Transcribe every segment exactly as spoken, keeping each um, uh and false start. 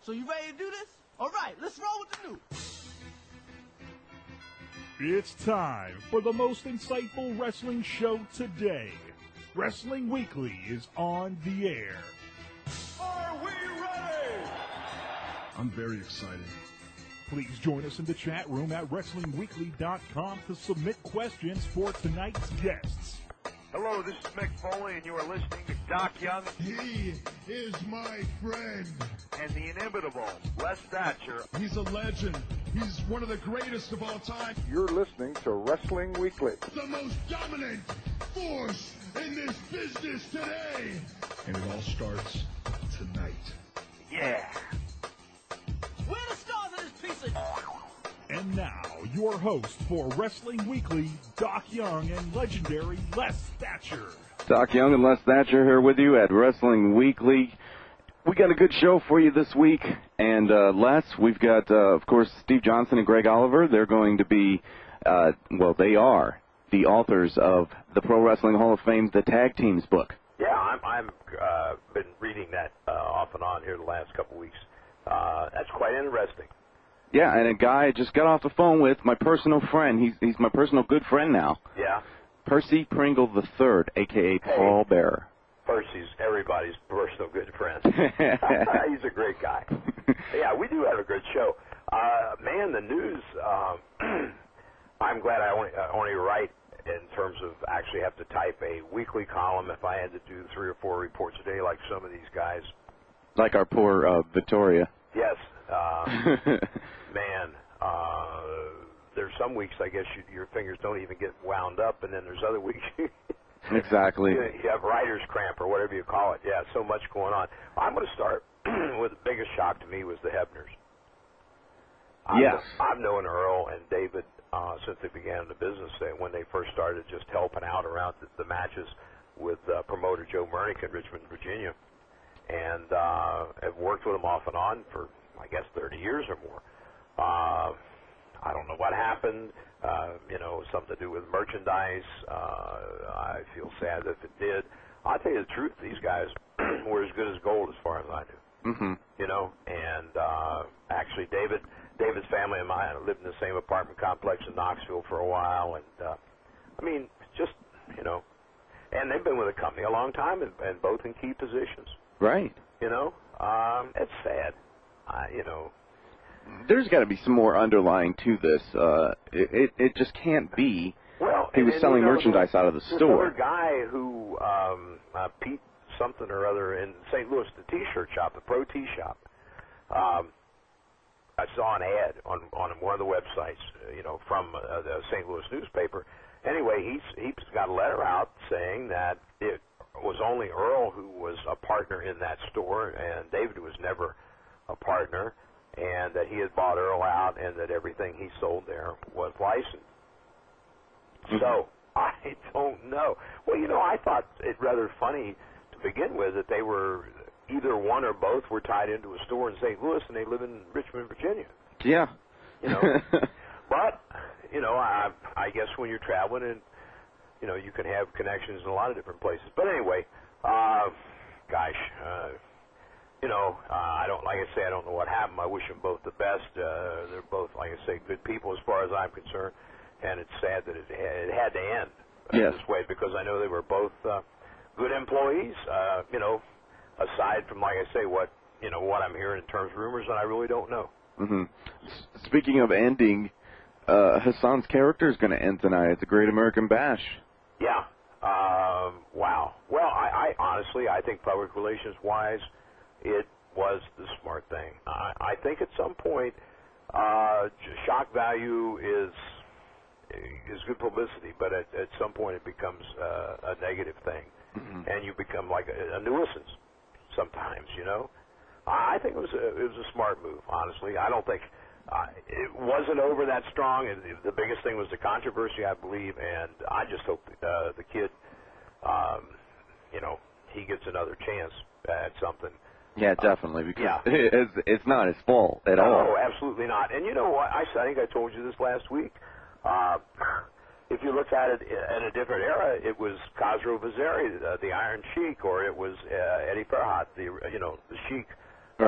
So you ready to do this? All right, let's roll with the news. It's time for the most insightful wrestling show today. Wrestling Weekly is on the air. Are we ready? I'm very excited. Please join us in the chat room at wrestling weekly dot com to submit questions for tonight's guests. Hello, this is Mick Foley, and you are listening to Doc Young. He is my friend. And the inimitable Les Thatcher. He's a legend. He's one of the greatest of all time. You're listening to Wrestling Weekly. The most dominant force in this business today. And it all starts tonight. Yeah. We're the stars of this piece of... And now, your host for Wrestling Weekly, Doc Young and legendary Les Thatcher. Doc Young and Les Thatcher here with you at Wrestling Weekly. We got a good show for you this week. And, uh, Les, we've got, uh, of course, Steve Johnson and Greg Oliver. They're going to be, uh, well, they are the authors of the Pro Wrestling Hall of Fame, The Tag Teams book. Yeah, I'm, I'm uh, been reading that uh, off and on here the last couple of weeks. Uh, that's quite interesting. Yeah, and a guy I just got off the phone with, my personal friend. He's he's my personal good friend now. Yeah. Percy Pringle the third, a k a. Hey. Paul Bearer. Percy's everybody's personal good friend. He's a great guy. Yeah, we do have a good show. Uh, man, the news, um, I'm glad I only, uh, only write in terms of actually have to type a weekly column if I had to do three or four reports a day like some of these guys. Like our poor uh, Victoria. Yes. Uh, man, uh, there's some weeks, I guess, you, your fingers don't even get wound up, and then there's other weeks exactly. you, you have writer's cramp or whatever you call it. Yeah, so much going on. I'm going to start with the biggest shock to me was the Hebners. I've, yes. I've known Earl and David uh, since they began in the business, they, when they first started just helping out around the, the matches with uh, promoter Joe Murnick in Richmond, Virginia, and uh, have worked with them off and on for, I guess, thirty years or more. Uh, I don't know what happened. Uh, you know, something to do with merchandise. Uh, I feel sad if it did. I'll tell you the truth, these guys were as good as gold as far as I knew. Mm-hmm. You know, and uh, actually David, David's family and mine lived in the same apartment complex in Knoxville for a while. And, uh, I mean, just, you know, and they've been with the company a long time and, and both in key positions. Right. You know, um, it's sad. Uh, you know, there's got to be some more underlying to this. Uh, it, it it just can't be. Well, he was and, selling you know, merchandise out of the this store. Other guy who um, uh, Pete something or other in Saint Louis, the T-shirt shop, the Pro T shop. Um, I saw an ad on on one of the websites, uh, you know, from uh, the Saint Louis newspaper. Anyway, he's he's got a letter out saying that it was only Earl who was a partner in that store, and David was never a partner, and that he had bought Earl out, and that everything he sold there was licensed. Mm-hmm. So, I don't know. Well, you know, I thought it rather funny to begin with that they were, either one or both were tied into a store in Saint Louis, and they live in Richmond, Virginia. Yeah. You know, but, you know, I, I guess when you're traveling and, you know, you can have connections in a lot of different places. But anyway, uh, gosh, uh, you know, uh, I don't, like I say, I don't know what happened. I wish them both the best. Uh, they're both, like I say, good people as far as I'm concerned. And it's sad that it, it had to end uh, yes. this way, because I know they were both uh, good employees, uh, you know, aside from, like I say, what, you know, what I'm hearing in terms of rumors, and I really don't know. Mm-hmm. S- speaking of ending, uh, Hassan's character is going to end tonight at the Great American Bash. Yeah. Um, wow. Well, I, I honestly, I think public relations-wise, it was the smart thing. I, I think at some point, uh, shock value is is good publicity, but at, at some point it becomes uh, a negative thing, mm-hmm. and you become like a, a nuisance sometimes. You know, I think it was a, it was a smart move. Honestly, I don't think uh, it wasn't over that strong. And the biggest thing was the controversy, I believe, and I just hope that, uh, the kid, um, you know, he gets another chance at something. Yeah, definitely, because yeah. it's, it's not his fault at no, all. No, absolutely not. And you know what? I, I think I told you this last week. Uh, if you look at it in a different era, it was Khosrow Vaziri, uh, the Iron Sheik, or it was uh, Eddie Farhat, the you know the Sheik, right. uh,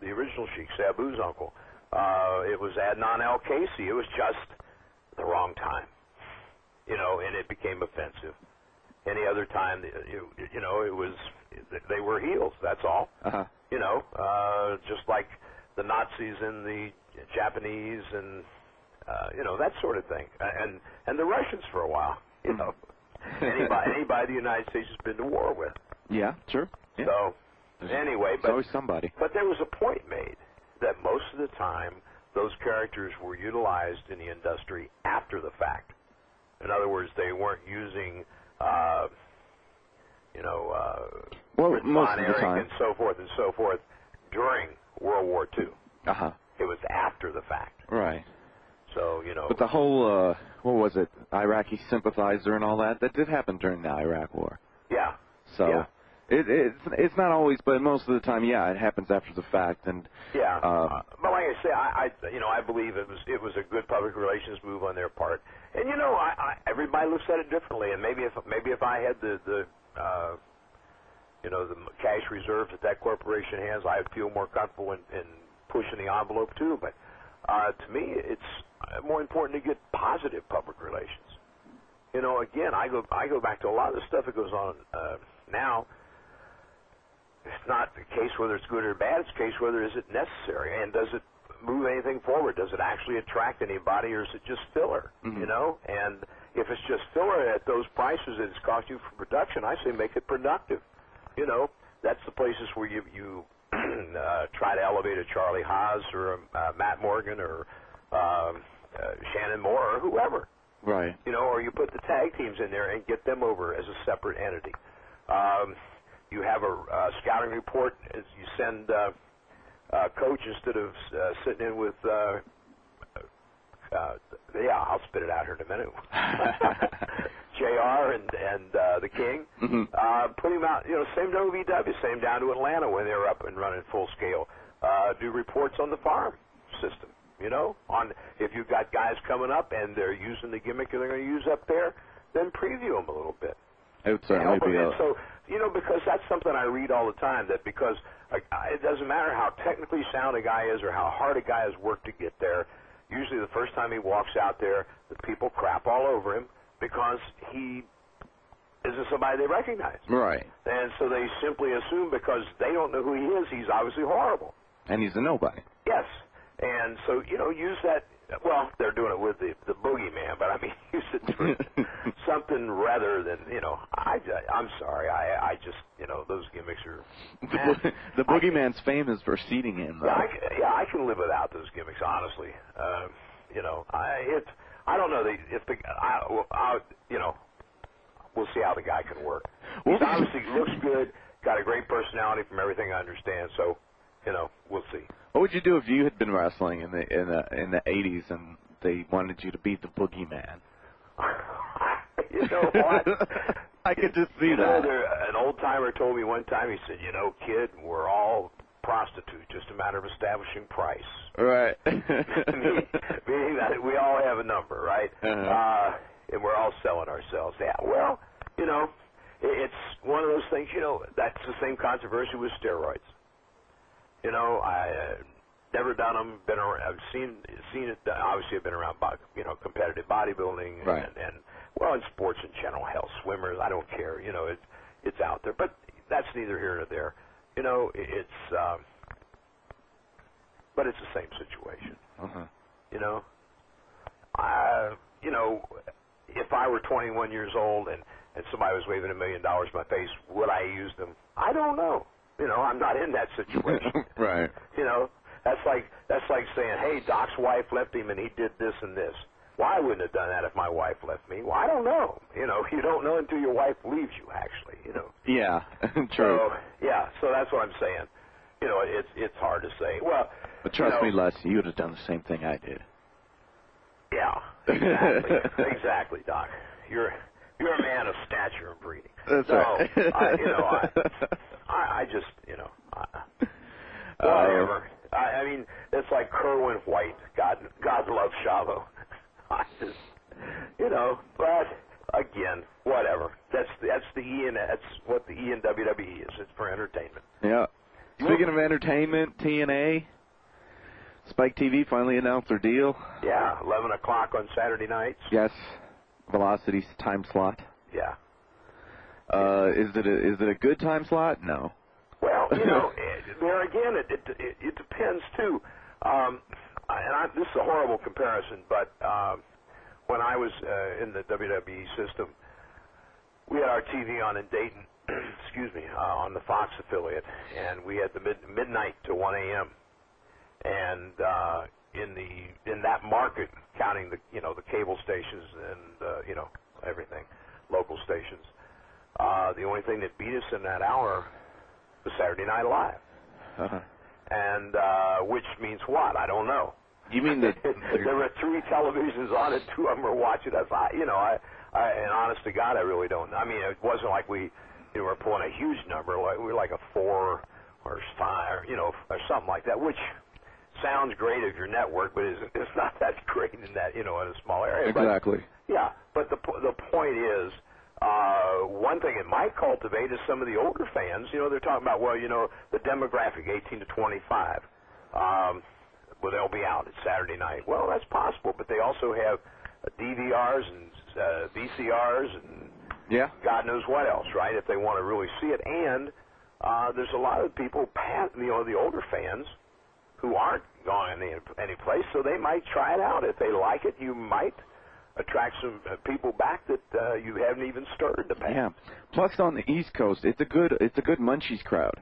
the original Sheik, Sabu's uncle. Uh, it was Adnan Al-Kaisi. It was just the wrong time, you know, and it became offensive. Any other time, you, you know, it was, they were heels, that's all. Uh-huh. You know, uh, just like the Nazis and the Japanese and, uh, you know, that sort of thing. And and the Russians for a while, you know. anybody, anybody the United States has been to war with. Yeah, sure. Yeah. So, There's, anyway. there's but always somebody. But there was a point made that most of the time those characters were utilized in the industry after the fact. In other words, they weren't using, uh, you know, uh, well, Fritz most von of the Erich time. and so forth and so forth during World War Two. Uh-huh. It was after the fact. Right. So, you know. But the whole, uh, what was it, Iraqi sympathizer and all that, that did happen during the Iraq War. Yeah. So Yeah. it, it's it's not always, but most of the time, yeah, it happens after the fact. And Yeah. um, uh, but like I say, I, I, you know, I believe it was it was a good public relations move on their part. And you know, I, I everybody looks at it differently. And maybe if maybe if I had the the uh, you know the cash reserves that that corporation has, I'd feel more comfortable in, in pushing the envelope too. But uh, to me, it's more important to get positive public relations. You know, again, I go I go back to a lot of the stuff that goes on uh, now. It's not the case whether it's good or bad. It's a case whether is it necessary and does it move anything forward? Does it actually attract anybody, or is it just filler? Mm-hmm. You know, and if it's just filler at those prices that it's cost you for production, I say make it productive. You know, that's the places where you you uh, try to elevate a Charlie Haas or a uh, Matt Morgan or um, uh, Shannon Moore or whoever. right. You know, or you put the tag teams in there and get them over as a separate entity. Um, you have a uh, scouting report. As you send uh, uh, coach instead of uh, sitting in with. Uh, uh, yeah, I'll spit it out here in a minute. J R and and uh, the King. Mm-hmm. Uh, put him out. You know, same to O V W, same down to Atlanta when they were up and running full scale. Uh, do reports on the farm system. You know, on if you've got guys coming up and they're using the gimmick they're going to use up there, then preview them a little bit. It would certainly Help 'em. be And a, so, you know, because that's something I read all the time, that because a, it doesn't matter how technically sound a guy is or how hard a guy has worked to get there, usually the first time he walks out there, the people crap all over him because he isn't somebody they recognize. right. And so they simply assume because they don't know who he is, he's obviously horrible. And he's a nobody. Yes. And so, you know, use that. Well, they're doing it with the the boogeyman, but I mean, use it for something rather than, you know, I, I'm sorry. I I just, you know, those gimmicks are. The, the boogeyman's fame is preceding him, though. Yeah, I, yeah, I can live without those gimmicks, honestly. Um, you know, I it I don't know the, if the I, well, I you know, we'll see how the guy can work. He Well, obviously looks good, got a great personality from everything I understand. So, you know, we'll see. What would you do if you had been wrestling in the in the in the eighties and they wanted you to beat the boogeyman? You know what? I could just see you know, that. there, an old timer told me one time. He said, "You know, kid, we're all prostitutes. Just a matter of establishing price." Right. Meaning that we all have a number, right? Uh-huh. Uh, and we're all selling ourselves. Yeah. Well, you know, it, it's one of those things. You know, that's the same controversy with steroids. You know, I uh, never done them. Been around, I've seen seen it. Obviously, I've been around, you know, competitive bodybuilding right. and, and well, in sports in general, hell, swimmers. I don't care. You know, it's it's out there, but that's neither here nor there. You know, it's um, but it's the same situation. Uh-huh. You know, I you know, if I were twenty-one years old and and somebody was waving a million dollars in my face, would I use them? I don't know. You know, I'm not in that situation. Right. You know, that's like that's like saying, "Hey, Doc's wife left him, and he did this and this." Well, I wouldn't have done that if my wife left me. Well, I don't know. You know, you don't know until your wife leaves you. Actually, you know. Yeah. True. So, yeah. So that's what I'm saying. You know, it's it's hard to say. Well, But trust you know, me, Les, you would have done the same thing I did. Yeah. Exactly. Exactly, Doc. You're you're a man of stature and breeding. That's so, right. I, you know, I, I, I just, you know, I, whatever. Uh, I, I mean, it's like Kerwin White. God, God loves Chavo. I just, you know, but again, whatever. That's that's the E and that's what the E in W W E is. It's for entertainment. Yeah. Speaking of entertainment, T N A, Spike T V finally announced their deal. Yeah, eleven o'clock on Saturday nights. Yes, Velocity's time slot. Yeah. Uh, is it a, is it a good time slot? No. Well, you know, it, there again, it, it it it depends too. Um, and I, this is a horrible comparison, but um, when I was uh, in the W W E system, we had our T V on in Dayton. excuse me, uh, on the Fox affiliate, and we had the mid, midnight to one a.m. And uh, in the in that market, counting the you know the cable stations and uh, you know everything, local stations, uh, the only thing that beat us in that hour was Saturday Night Live. Uh-huh. And uh, which means what? I don't know. You mean that there were three televisions on it, two of them were watching us. I, you know, I, I, and honest to God, I really don't. I mean, it wasn't like we. We were pulling a huge number, like we were like a four or five, you know, or something like that, which sounds great if your network, but it's, it's not that great in that, you know, in a small area. Exactly. But, yeah, but the the point is, uh, one thing it might cultivate is some of the older fans. You know, they're talking about, well, you know, the demographic, eighteen to twenty-five, um, well, they'll be out. It's Saturday night. Well, that's possible, but they also have uh, D V Rs and uh, V C Rs and yeah, God knows what else, right? If they want to really see it, and uh, there's a lot of people, you know, the older fans who aren't going any any place, so they might try it out. If they like it, you might attract some uh, people back that uh, you haven't even stirred in the past. Yeah. Plus, on the East Coast, it's a good it's a good Munchies crowd.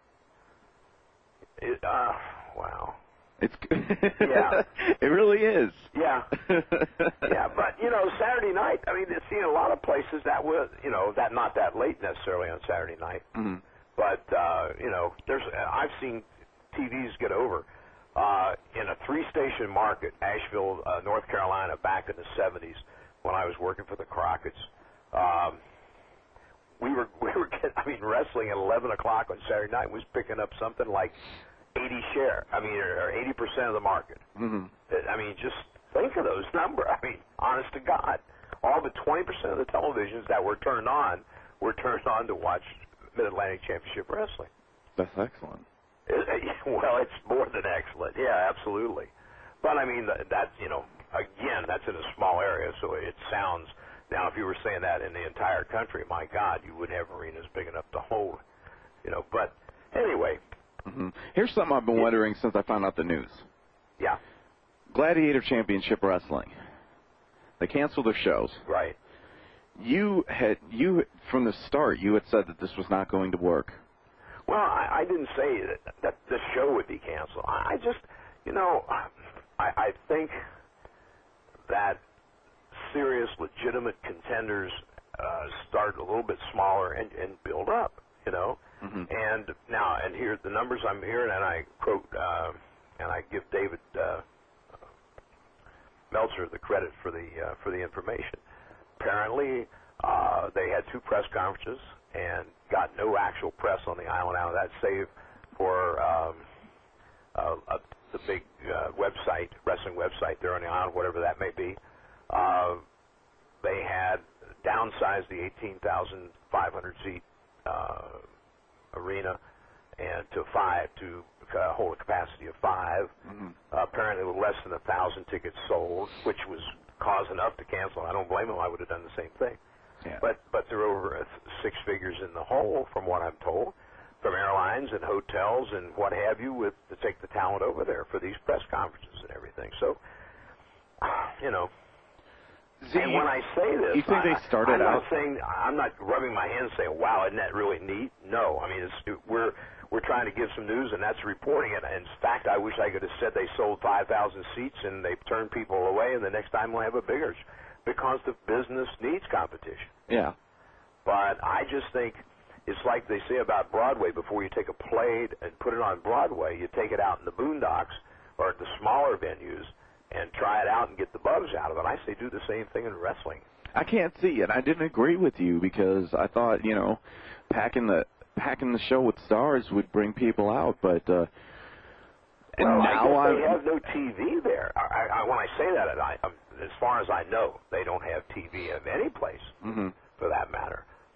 It, uh, wow. It's yeah, it really is. Yeah, yeah, but you know, Saturday night. I mean, it's seen a lot of places that was, you know, that not that late necessarily on Saturday night. Mm-hmm. But uh, you know, there's I've seen T Vs get over uh, in a three-station market, Asheville, uh, North Carolina, back in the seventies when I was working for the Crockett's. Um, we were we were getting, I mean, wrestling at eleven o'clock on Saturday night was picking up something like eighty share, I mean, or eighty percent of the market. Mm-hmm. I mean, just think of those numbers. I mean, honest to God, all but twenty percent of the televisions that were turned on were turned on to watch Mid-Atlantic Championship Wrestling. That's excellent. It, well, it's more than excellent. Yeah, absolutely. But, I mean, that's, you know, again, that's in a small area, so it sounds, now, if you were saying that in the entire country, my God, you wouldn't have arenas big enough to hold, you know, but anyway. Mm-hmm. Here's something I've been wondering since I found out the news. Yeah. Gladiator Championship Wrestling. They canceled their shows. Right. You had, you from the start, you had said that this was not going to work. Well, I, I didn't say that, that this show would be canceled. I, I just, you know, I, I think that serious, legitimate contenders uh, start a little bit smaller and, and build up, you know. Mm-hmm. And now, and here the numbers I'm hearing, and I quote, uh, and I give David uh, Meltzer the credit for the uh, for the information. Apparently, uh, they had two press conferences and got no actual press on the island out of that, save for um, uh, uh, the big uh, website, wrestling website there on the island, whatever that may be. Uh, they had downsized the eighteen thousand five hundred seat uh, arena and to five to uh, hold a capacity of five. Mm-hmm. Uh, apparently, with less than a thousand tickets sold, which was cause enough to cancel. I don't blame them. I would have done the same thing. Yeah. But but they're over uh, six figures in the hole, from what I'm told, from airlines and hotels and what have you, with to take the talent over there for these press conferences and everything. So, you know. See, and when I say this, you think I, they started I'm out? not saying I'm not rubbing my hands saying, "Wow, isn't that really neat?" No, I mean it's, we're we're trying to give some news, and that's reporting it. And in fact, I wish I could have said they sold five thousand seats and they turned people away, and the next time we'll have a bigger, because the business needs competition. Yeah. But I just think it's like they say about Broadway. Before you take a play and put it on Broadway, you take it out in the boondocks or at the smaller venues and try it out and get the bugs out of it. I say do the same thing in wrestling. I can't see it. I didn't agree with you because I thought, you know, packing the packing the show with stars would bring people out, but uh, and well, now I I guess they have no T V there. I, I, when I say that, I, I, as far as I know, they don't have T V of any place, mm-hmm. for that matter.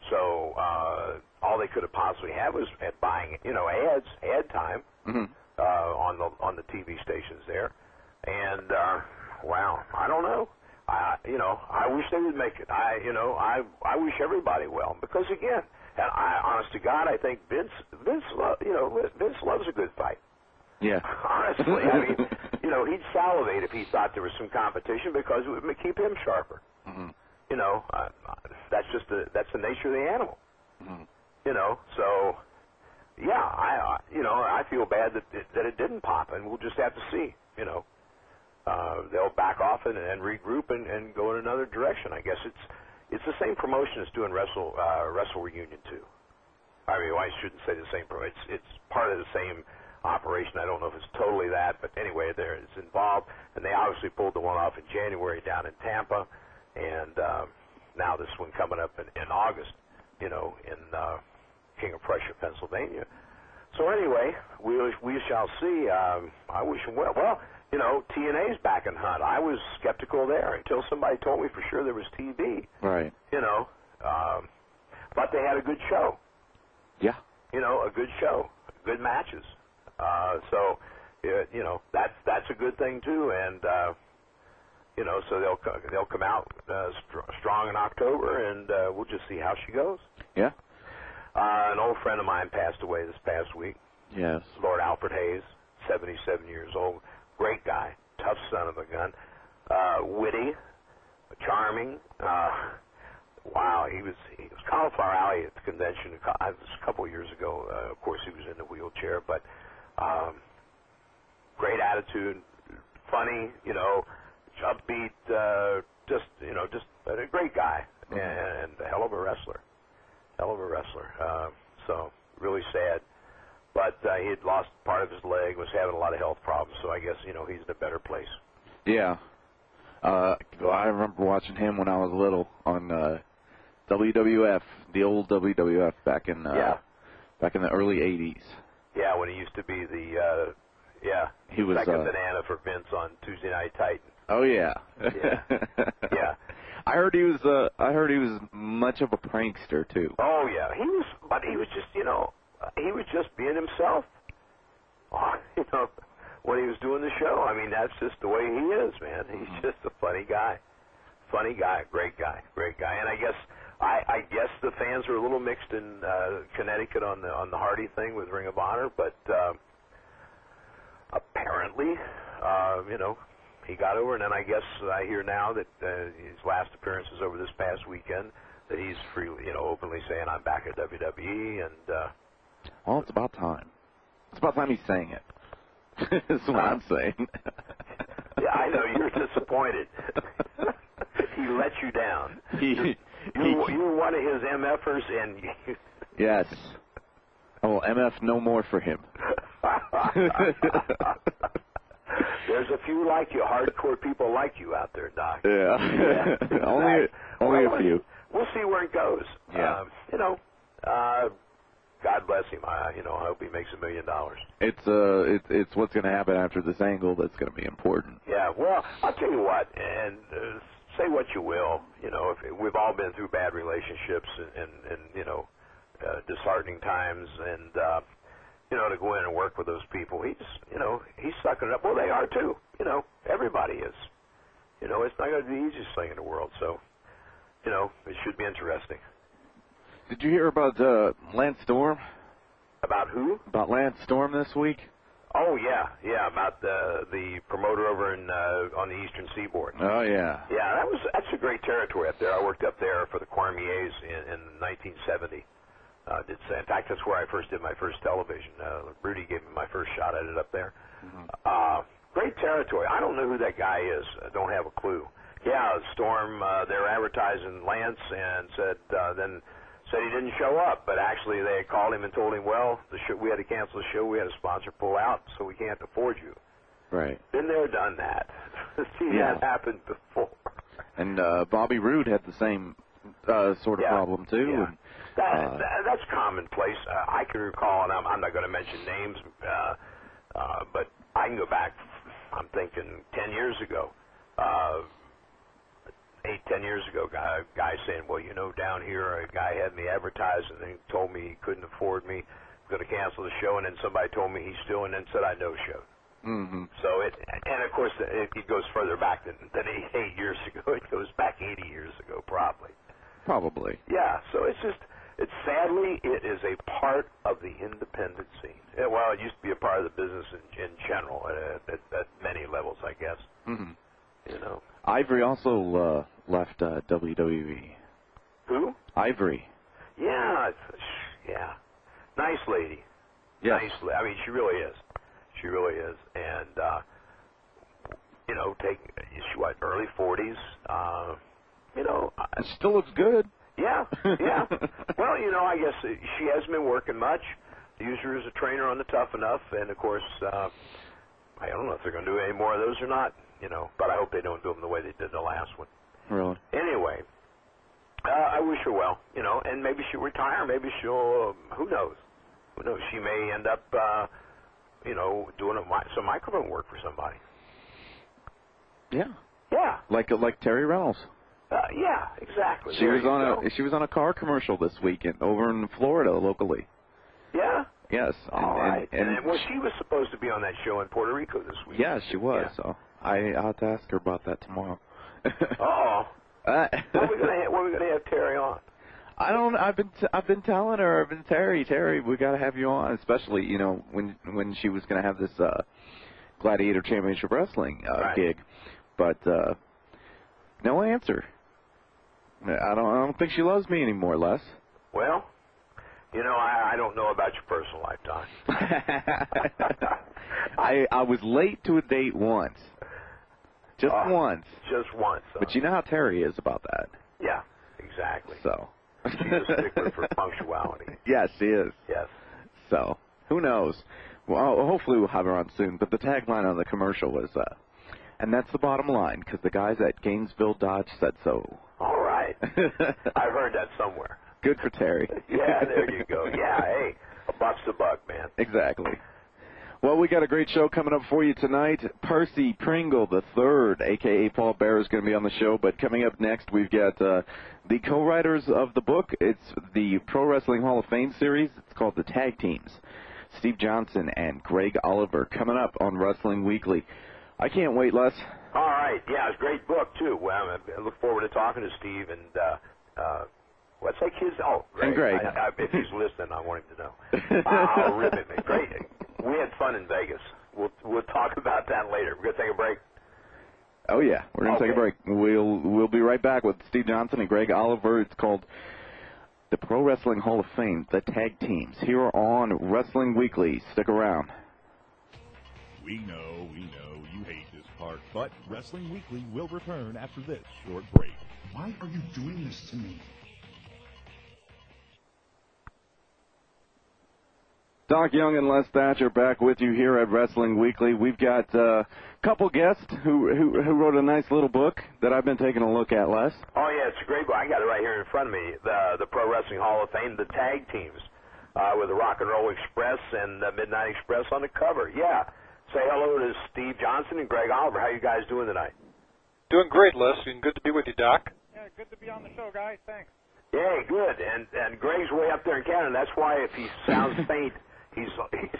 So uh, all they could have possibly had was at buying, you know, ads, ad time Mm-hmm. uh, on the on the T V stations there. And uh, wow, I don't know. I, you know, I wish they would make it. I, you know, I I wish everybody well, because again, and I, honest to God, I think Vince Vince, lo- you know, Vince loves a good fight. Yeah. Honestly, I mean, you know, he'd salivate if he thought there was some competition, because it would keep him sharper. Mm-hmm. You know, uh, that's just the that's the nature of the animal. Mm-hmm. You know, so yeah, I, I you know I feel bad that it, that it didn't pop, and we'll just have to see. You know, uh, they'll back off and, and regroup and, and go in another direction. I guess it's it's the same promotion as doing Wrestle uh, Wrestle Reunion too. I mean, well, I shouldn't say the same pro. It's it's part of the same operation. I don't know if it's totally that, but anyway, there it's involved, and they obviously pulled the one off in January down in Tampa, and uh, now this one coming up in, in August, you know, in uh, King of Prussia, Pennsylvania. So anyway, we we shall see. Um, I wish them well. Well, you know, T N A's back in hunt. I was skeptical there until somebody told me for sure there was T V. Right. You know, um, but they had a good show. Yeah. You know, a good show, good matches. Uh, so, uh, you know, that's that's a good thing too, and uh, you know, so they'll co- they'll come out uh, str- strong in October, and uh, we'll just see how she goes. Yeah. Uh, an old friend of mine passed away this past week. Yes. Lord Alfred Hayes, seventy-seven years old, great guy, tough son of a gun, uh, witty, charming. Uh, wow, he was he was Cauliflower Alley at the convention a cou- it was a couple of years ago. Uh, of course, he was in the wheelchair, but. Um, great attitude, funny, you know, upbeat, uh, just, you know, just a great guy, and, and a hell of a wrestler, hell of a wrestler. Uh, so really sad, but uh, he had lost part of his leg, was having a lot of health problems. So I guess, you know, he's in a better place. Yeah. Uh, I remember watching him when I was little on uh, W W F, the old W W F back in uh, yeah. back in the early eighties. Yeah, when he used to be the, uh, yeah, he was second uh, banana for Vince on Tuesday Night Titan. Oh yeah. Yeah. Yeah. I heard he was. Uh, I heard he was much of a prankster too. Oh yeah, he was, but he was just, you know, he was just being himself. Oh, you know, when he was doing the show, I mean, that's just the way he is, man. He's mm-hmm. just a funny guy, funny guy, great guy, great guy, and I guess. I, I guess the fans are a little mixed in uh, Connecticut on the on the Hardy thing with Ring of Honor, but uh, apparently, uh, you know, he got over. And then I guess I hear now that uh, his last appearance is over this past weekend, that he's freely, you know, openly saying I'm back at W W E. And uh, well, it's about time. It's about time he's saying it. That's what uh, I'm saying. Yeah, I know you're disappointed. He let you down. He. You're, you're one of his M Fers, and you... Yes. Oh, M F no more for him. There's a few like you, hardcore people like you out there, Doc. Yeah. Yeah. only only well, a few. We'll see where it goes. Yeah. Uh, you know, uh, God bless him. I, you know, I hope he makes a million dollars. It's uh, it's it's what's going to happen after this angle that's going to be important. Yeah. Well, I'll tell you what, and. Uh, Say what you will, you know, if we've all been through bad relationships and, and, and you know, uh, disheartening times, and, uh, you know, to go in and work with those people, he's, you know, he's sucking it up. Well, they are too, you know, everybody is. You know, it's not going to be the easiest thing in the world, so, you know, it should be interesting. Did you hear about uh, Lance Storm? About who? About Lance Storm this week? Oh yeah, yeah, about the the promoter over in uh, on the Eastern Seaboard. Oh yeah. Yeah, that was that's a great territory up there. I worked up there for the Cormiers in, in nineteen seventy. Uh, did say, in fact, that's where I first did my first television. Uh, Rudy gave me my first shot at it up there. Mm-hmm. Uh, great territory. I don't know who that guy is. I don't have a clue. Yeah, Storm. Uh, they're advertising Lance and said uh, then. Said he didn't show up, but actually they had called him and told him, well, the show, we had to cancel the show, we had a sponsor pull out, so we can't afford you. Right. Been there, done that. See, yeah. that happened before. And uh, Bobby Roode had the same uh, sort of yeah. problem, too. Yeah. And, that, uh, that, that's commonplace. Uh, I can recall, and I'm, I'm not going to mention names, uh, uh, but I can go back, I'm thinking, ten years ago. Uh, eight, ten years ago, guy, guy saying, well, you know, down here, a guy had me advertised and he told me he couldn't afford me, going to cancel the show, and then somebody told me he's still, and then said I no-showed. Mm-hmm. So it, and of course, it, it goes further back than, than eight, eight years ago. It goes back eighty years ago, probably. Probably. Yeah, so it's just, it's sadly, it is a part of the independent scene. Yeah, well, it used to be a part of the business in, in general, at, at, at many levels, I guess. Mm-hmm. You know. Ivory also uh, left uh, W W E. Who? Ivory. Yeah, it's, yeah. Nice lady. Yes. Nice lady. I mean, she really is. She really is. And, uh, you know, take, she what, early forties. Uh, you know. It still looks good. Yeah, yeah. Well, you know, I guess she hasn't been working much. Use her as a trainer on the Tough Enough. And, of course, uh, I don't know if they're going to do any more of those or not, you know. But I hope they don't do them the way they did the last one. Really? Anyway, uh, I wish her well, you know, and maybe she'll retire. Maybe she'll, uh, who knows? Who knows? She may end up, uh, you know, doing a, some microphone work for somebody. Yeah. Yeah. Like like Terry Reynolds. Uh, yeah, exactly. She there was on go. a she was on a car commercial this weekend over in Florida locally. Yeah. Yes. And, All right. And, and, and well, she was supposed to be on that show in Puerto Rico this week. yeah, she was. Yeah. So I I'll have to ask her about that tomorrow. Oh. Uh, When are we gonna have, when are we gonna have Terry on? I don't. I've been. T- I've been telling her. I've been Terry. Terry, we got to have you on, especially you know when when she was going to have this uh, Gladiator Championship Wrestling uh, Right. gig, but uh, no answer. I don't. I don't think she loves me anymore, Les. Well, you know, I, I don't know about your personal lifetime. I I was late to a date once, just Uh, once. Just once. Huh? But you know how Terry is about that. Yeah, exactly. So. She's a stickler for punctuality. Yes, she is. Yes. So, who knows? Well, hopefully we'll have her on soon. But the tagline on the commercial was, uh, and that's the bottom line, because the guys at Gainesville Dodge said so. All right. I've heard that somewhere. Good for Terry. Yeah, there you go. Yeah, hey, a buck's a buck, man. Exactly. Well, we got a great show coming up for you tonight. Percy Pringle the third, a k a. Paul Bearer, is going to be on the show. But coming up next, we've got uh, the co-writers of the book. It's the Pro Wrestling Hall of Fame series. It's called The Tag Teams. Steve Johnson and Greg Oliver coming up on Wrestling Weekly. I can't wait, Les. All right. Yeah, it's a great book, too. Well, I look forward to talking to Steve and, uh, uh, what's that kid's? Oh, Greg. And Greg. I, I, if he's listening, I want him to know. I'll rip it, man. Great. We had fun in Vegas. We'll we'll talk about that later. We're gonna take a break. Oh yeah, we're gonna okay. take a break. We'll we'll be right back with Steve Johnson and Greg Oliver. It's called the Pro Wrestling Hall of Fame, the Tag Teams, here on Wrestling Weekly. Stick around. We know, we know, you hate this part, but Wrestling Weekly will return after this short break. Why are you doing this to me? Doc Young and Les Thatcher back with you here at Wrestling Weekly. We've got uh, a couple guests who, who who wrote a nice little book that I've been taking a look at, Les. Oh yeah, it's a great book. I got it right here in front of me. The the Pro Wrestling Hall of Fame, the Tag Teams, uh, with the Rock and Roll Express and the Midnight Express on the cover. Yeah. Say hello to Steve Johnson and Greg Oliver. How you guys doing tonight? Doing great, Les, and good to be with you, Doc. Yeah, good to be on the show, guys. Thanks. Yeah, good. And and Greg's way up there in Canada. That's why if he sounds faint, he's he's.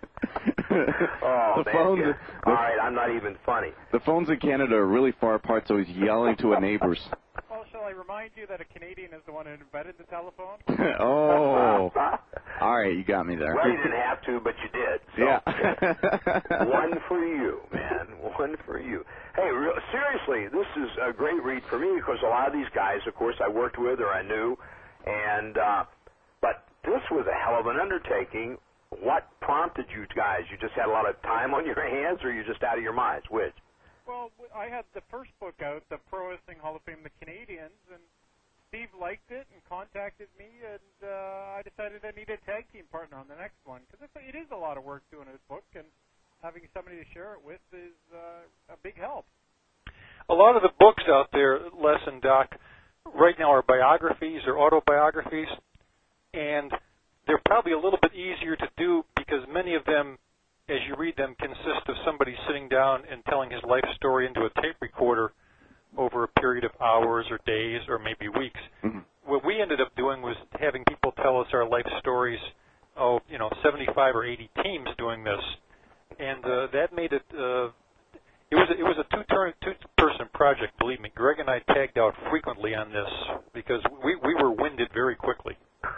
oh the man! phones, Yeah. the, All right, I'm not even funny. The phones in Canada are really far apart, so he's yelling to a neighbor's. Well, shall I remind you that a Canadian is the one who invented the telephone? Oh, all right, you got me there. Well, you didn't have to, but you did. So, yeah. One for you, man. One for you. Hey, re- seriously, this is a great read for me because a lot of these guys, of course, I worked with or I knew, and uh, but this was a hell of an undertaking. What prompted you guys? You just had a lot of time on your hands, or you're just out of your minds? Which? Well, I had the first book out, the Pro Wrestling Hall of Fame, the Canadians, and Steve liked it and contacted me, and uh, I decided I needed a tag team partner on the next one because it is a lot of work doing a book, and having somebody to share it with is uh, a big help. A lot of the books out there, Les and Doc, right now are biographies or autobiographies, and they're probably a little bit easier to do because many of them, as you read them, consist of somebody sitting down and telling his life story into a tape recorder over a period of hours or days or maybe weeks. Mm-hmm. What we ended up doing was having people tell us our life stories. Oh, you know, seventy-five or eighty teams doing this, and uh, that made it. Uh, it was a, it was a two-turn, two-person project. Believe me, Greg and I tagged out frequently on this because we we were winded very quickly.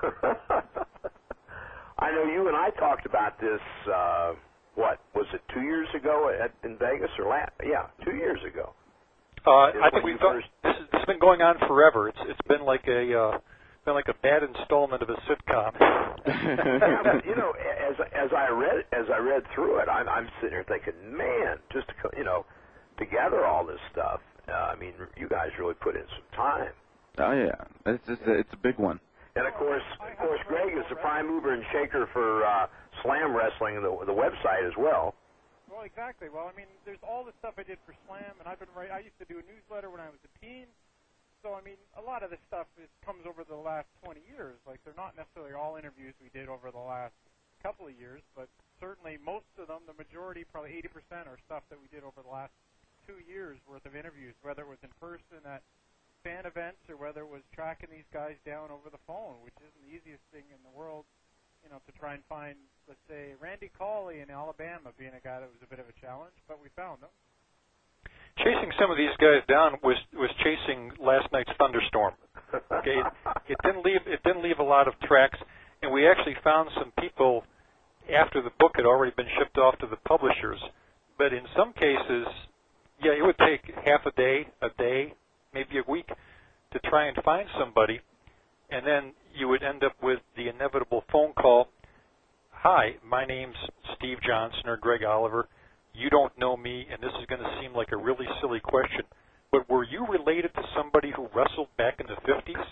I know you and I talked about this. Uh, what was it? Two years ago at, in Vegas, or last? Yeah, two years ago. Uh, I think we've done, this, is, this has been going on forever. It's it's been like a uh, been like a bad installment of a sitcom. Yeah, but, you know, as as I read as I read through it, I'm I'm sitting here thinking, man, just to, you know, to gather all this stuff. Uh, I mean, you guys really put in some time. Oh yeah, it's just a, it's a big one. And of course, of course, Greg is the prime mover and shaker for uh, Slam Wrestling, the the website as well. Well, exactly. Well, I mean, there's all the stuff I did for Slam, and I've been right. I used to do a newsletter when I was a teen. So, I mean, a lot of this stuff is, comes over the last twenty years. Like, they're not necessarily all interviews we did over the last couple of years, but certainly most of them, the majority, probably eighty percent, are stuff that we did over the last two years worth of interviews, whether it was in person at fan events or whether it was tracking these guys down over the phone, which isn't the easiest thing in the world, you know, to try and find, let's say, Randy Cawley in Alabama being a guy that was a bit of a challenge, but we found him. Chasing some of these guys down was was chasing last night's thunderstorm. Okay, it, it didn't leave it didn't leave a lot of tracks, and we actually found some people after the book had already been shipped off to the publishers. But in some cases, yeah, it would take half a day, a day, maybe a week to try and find somebody, and then you would end up with the inevitable phone call. Hi, my name's Steve Johnson or Greg Oliver. You don't know me, and this is going to seem like a really silly question, but were you related to somebody who wrestled back in the fifties?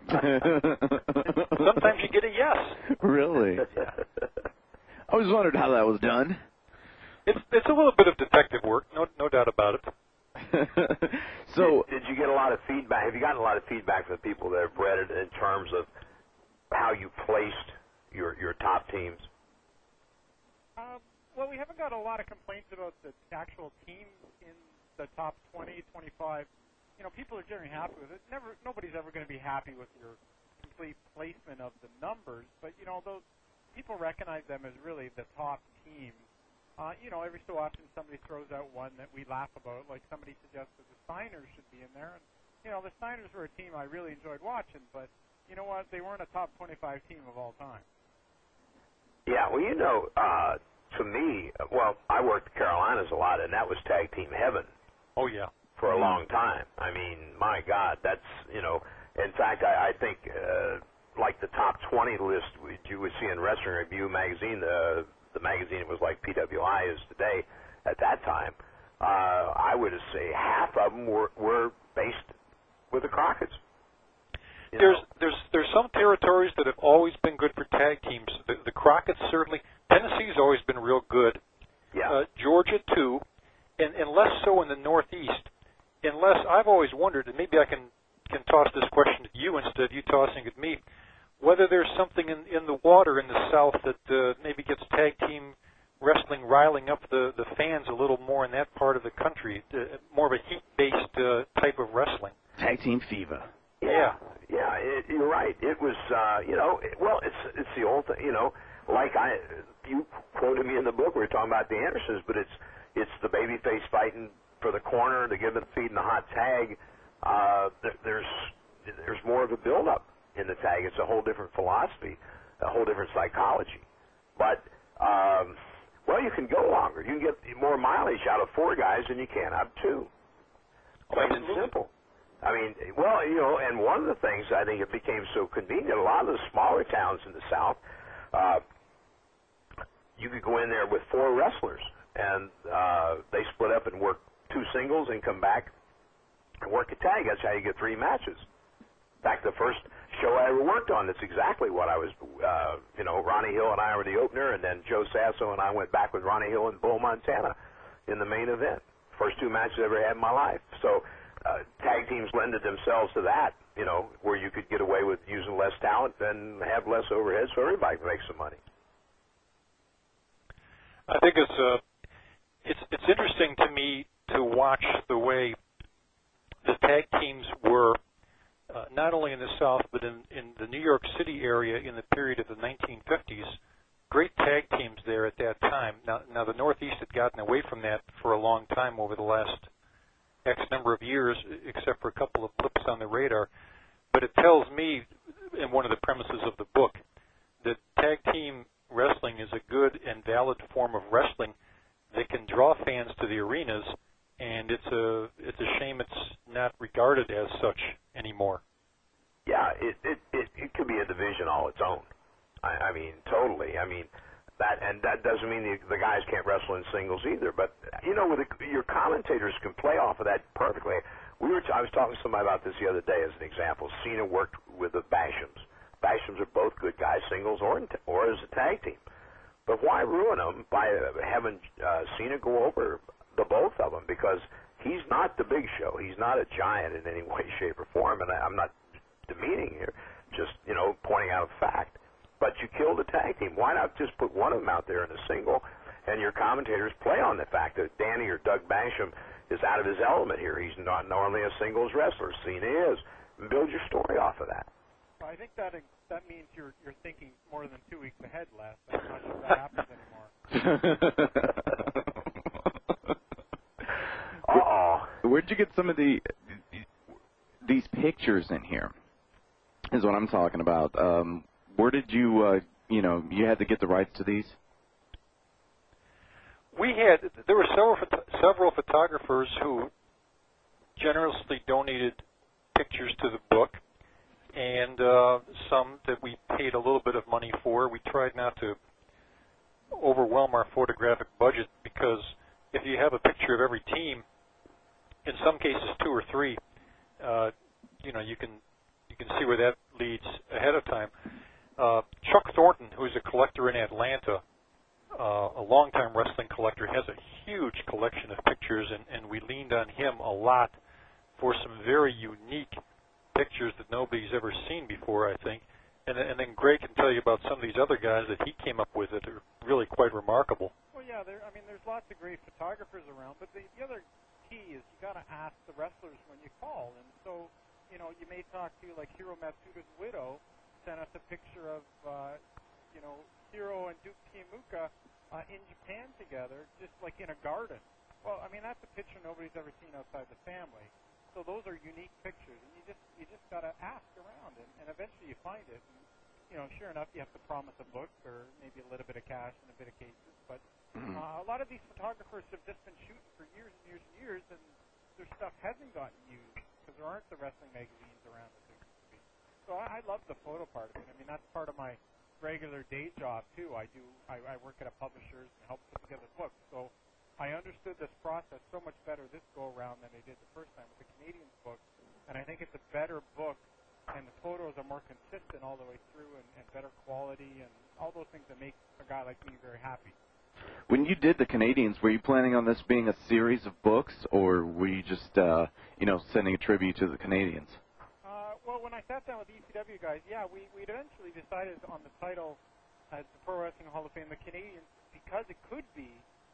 Sometimes you get a yes. Really? Yeah. I always wondered how that was done. It's it's a little bit of detective work, no no doubt about it. So, did, did you get a lot of feedback? Have you gotten a lot of feedback from the people that have read it in terms of how you placed your your top teams? Um, well, we haven't got a lot of complaints about the actual teams in the top twenty, twenty-five. You know, people are generally happy with it. Never, nobody's ever going to be happy with your complete placement of the numbers, but you know, those people recognize them as really the top teams. Uh, you know, every so often somebody throws out one that we laugh about, like somebody suggested the Steiners should be in there. And, you know, the Steiners were a team I really enjoyed watching, but you know what? They weren't a top twenty-five team of all time. Yeah, well, you know, uh, to me, well, I worked the Carolinas a lot, and that was tag team heaven. Oh, yeah. For a long time. I mean, my God, that's, you know, in fact, I, I think, uh, like the top twenty list you would see in Wrestling Review magazine, the the magazine was like P W I is today at that time, uh, I would say half of them were, were based with the Crockett's. You there's know. there's there's some territories that have always been good for tag teams. The, the Crockett's certainly. Tennessee's always been real good. Yeah. Uh, Georgia too, and, and less so in the Northeast. Unless I've always wondered, and maybe I can can toss this question at you instead of you tossing it at me, whether there's something in in the water in the South that uh, maybe gets tag team wrestling riling up the the fans a little more in that part of the country, uh, more of a heat-based uh, type of wrestling. Tag team fever. Yeah, yeah, it, you're right. It was, uh, you know, it, well, it's it's the old thing, you know, like I, you quoted me in the book. We were talking about the Andersons, but it's it's the babyface fighting for the corner, the giving the feed and the hot tag. Uh, there, there's there's more of a build-up in the tag. It's a whole different philosophy, a whole different psychology. But um, well, you can go longer. You can get more mileage out of four guys than you can out of two. Plain and simple. I mean, well, you know, and one of the things I think it became so convenient, a lot of the smaller towns in the South, uh, you could go in there with four wrestlers, and uh, they split up and work two singles and come back and work a tag. That's how you get three matches. In fact, the first show I ever worked on, that's exactly what I was, uh, you know, Ronnie Hill and I were the opener, and then Joe Sasso and I went back with Ronnie Hill and Bull Montana in the main event. First two matches I ever had in my life. So uh, tag teams lended themselves to that, you know, where you could get away with using less talent and have less overhead so everybody can make some money. I think it's uh, it's it's interesting to me to watch the way the tag teams were uh, not only in the South, but in, in the New York City area in the period of the nineteen fifties. Great tag teams there at that time. Now, now the Northeast had gotten away from that for a long time over the last X number of years, except for a couple of blips on the radar. But it tells me, in one of the premises of the book, that tag team wrestling is a good and valid form of wrestling that can draw fans to the arenas, and it's a it's a shame it's not regarded as such anymore. Yeah, it it it, it could be a division all its own. I, I mean, totally. I mean, that and that doesn't mean the, the guys can't wrestle in singles either. But you know, with the, your commentators can play off of that perfectly. We were t- I was talking to somebody about this the other day as an example. Cena worked with the Bashams. Bashams are both good guys, singles or in t- or as a tag team. But why ruin them by having uh, Cena go over the both of them? Because he's not the Big Show. He's not a giant in any way, shape, or form. And I, I'm not demeaning here, just you know pointing out a fact. But you killed a tag team. Why not just put one of them out there in a single, and your commentators play on the fact that Danny or Doug Basham is out of his element here. He's not normally a singles wrestler. Cena is. And build your story off of that. Well, I think that that means you're you're thinking more than two weeks ahead, Les. I'm not sure if that happens anymore. Uh-oh. Where'd you get some of the these pictures in here? Is what I'm talking about. Um, where did you, uh, you know, you had to get the rights to these? We had, there were several several photographers who generously donated pictures to the book, and uh, some that we paid a little bit of money for. We tried not to overwhelm our photographic budget, because if you have a picture of every team, in some cases two or three, uh, you know, you can you can see where that leads ahead of time. Uh, Chuck Thornton, who's a collector in Atlanta, uh, a longtime wrestling collector, has a huge collection of pictures, and, and we leaned on him a lot for some very unique pictures that nobody's ever seen before, I think. And, and then Greg can tell you about some of these other guys that he came up with that are really quite remarkable. Well, yeah, there. I mean, there's lots of great photographers around, but the, the other key is you got to ask the wrestlers when you call. And so, you know, you may talk to, like, Hiro Matsuda's widow sent us a picture of, uh, you know, Hiro and Duke Kiyomuka uh, in Japan together, just like in a garden. Well, I mean, that's a picture nobody's ever seen outside the family. So those are unique pictures, and you just you just got to ask around, and, and eventually you find it. And, you know, sure enough, you have to promise a book or maybe a little bit of cash and a bit of cases. But uh, a lot of these photographers have just been shooting for years and years and years, and their stuff hasn't gotten used because there aren't the wrestling magazines around as there used to be. So I, I love the photo part of it. I mean, that's part of my regular day job too. I do I, I work at a publisher's and help put together books. So I understood this process so much better this go-around than I did the first time with the Canadians book, and I think it's a better book, and the photos are more consistent all the way through, and, and better quality, and all those things that make a guy like me very happy. When you did the Canadians, were you planning on this being a series of books, or were you just, uh, you know, sending a tribute to the Canadians? Uh, well, when I sat down with the E C W guys, yeah, we we eventually decided on the title as the Pro Wrestling Hall of Fame, the Canadians, because it could be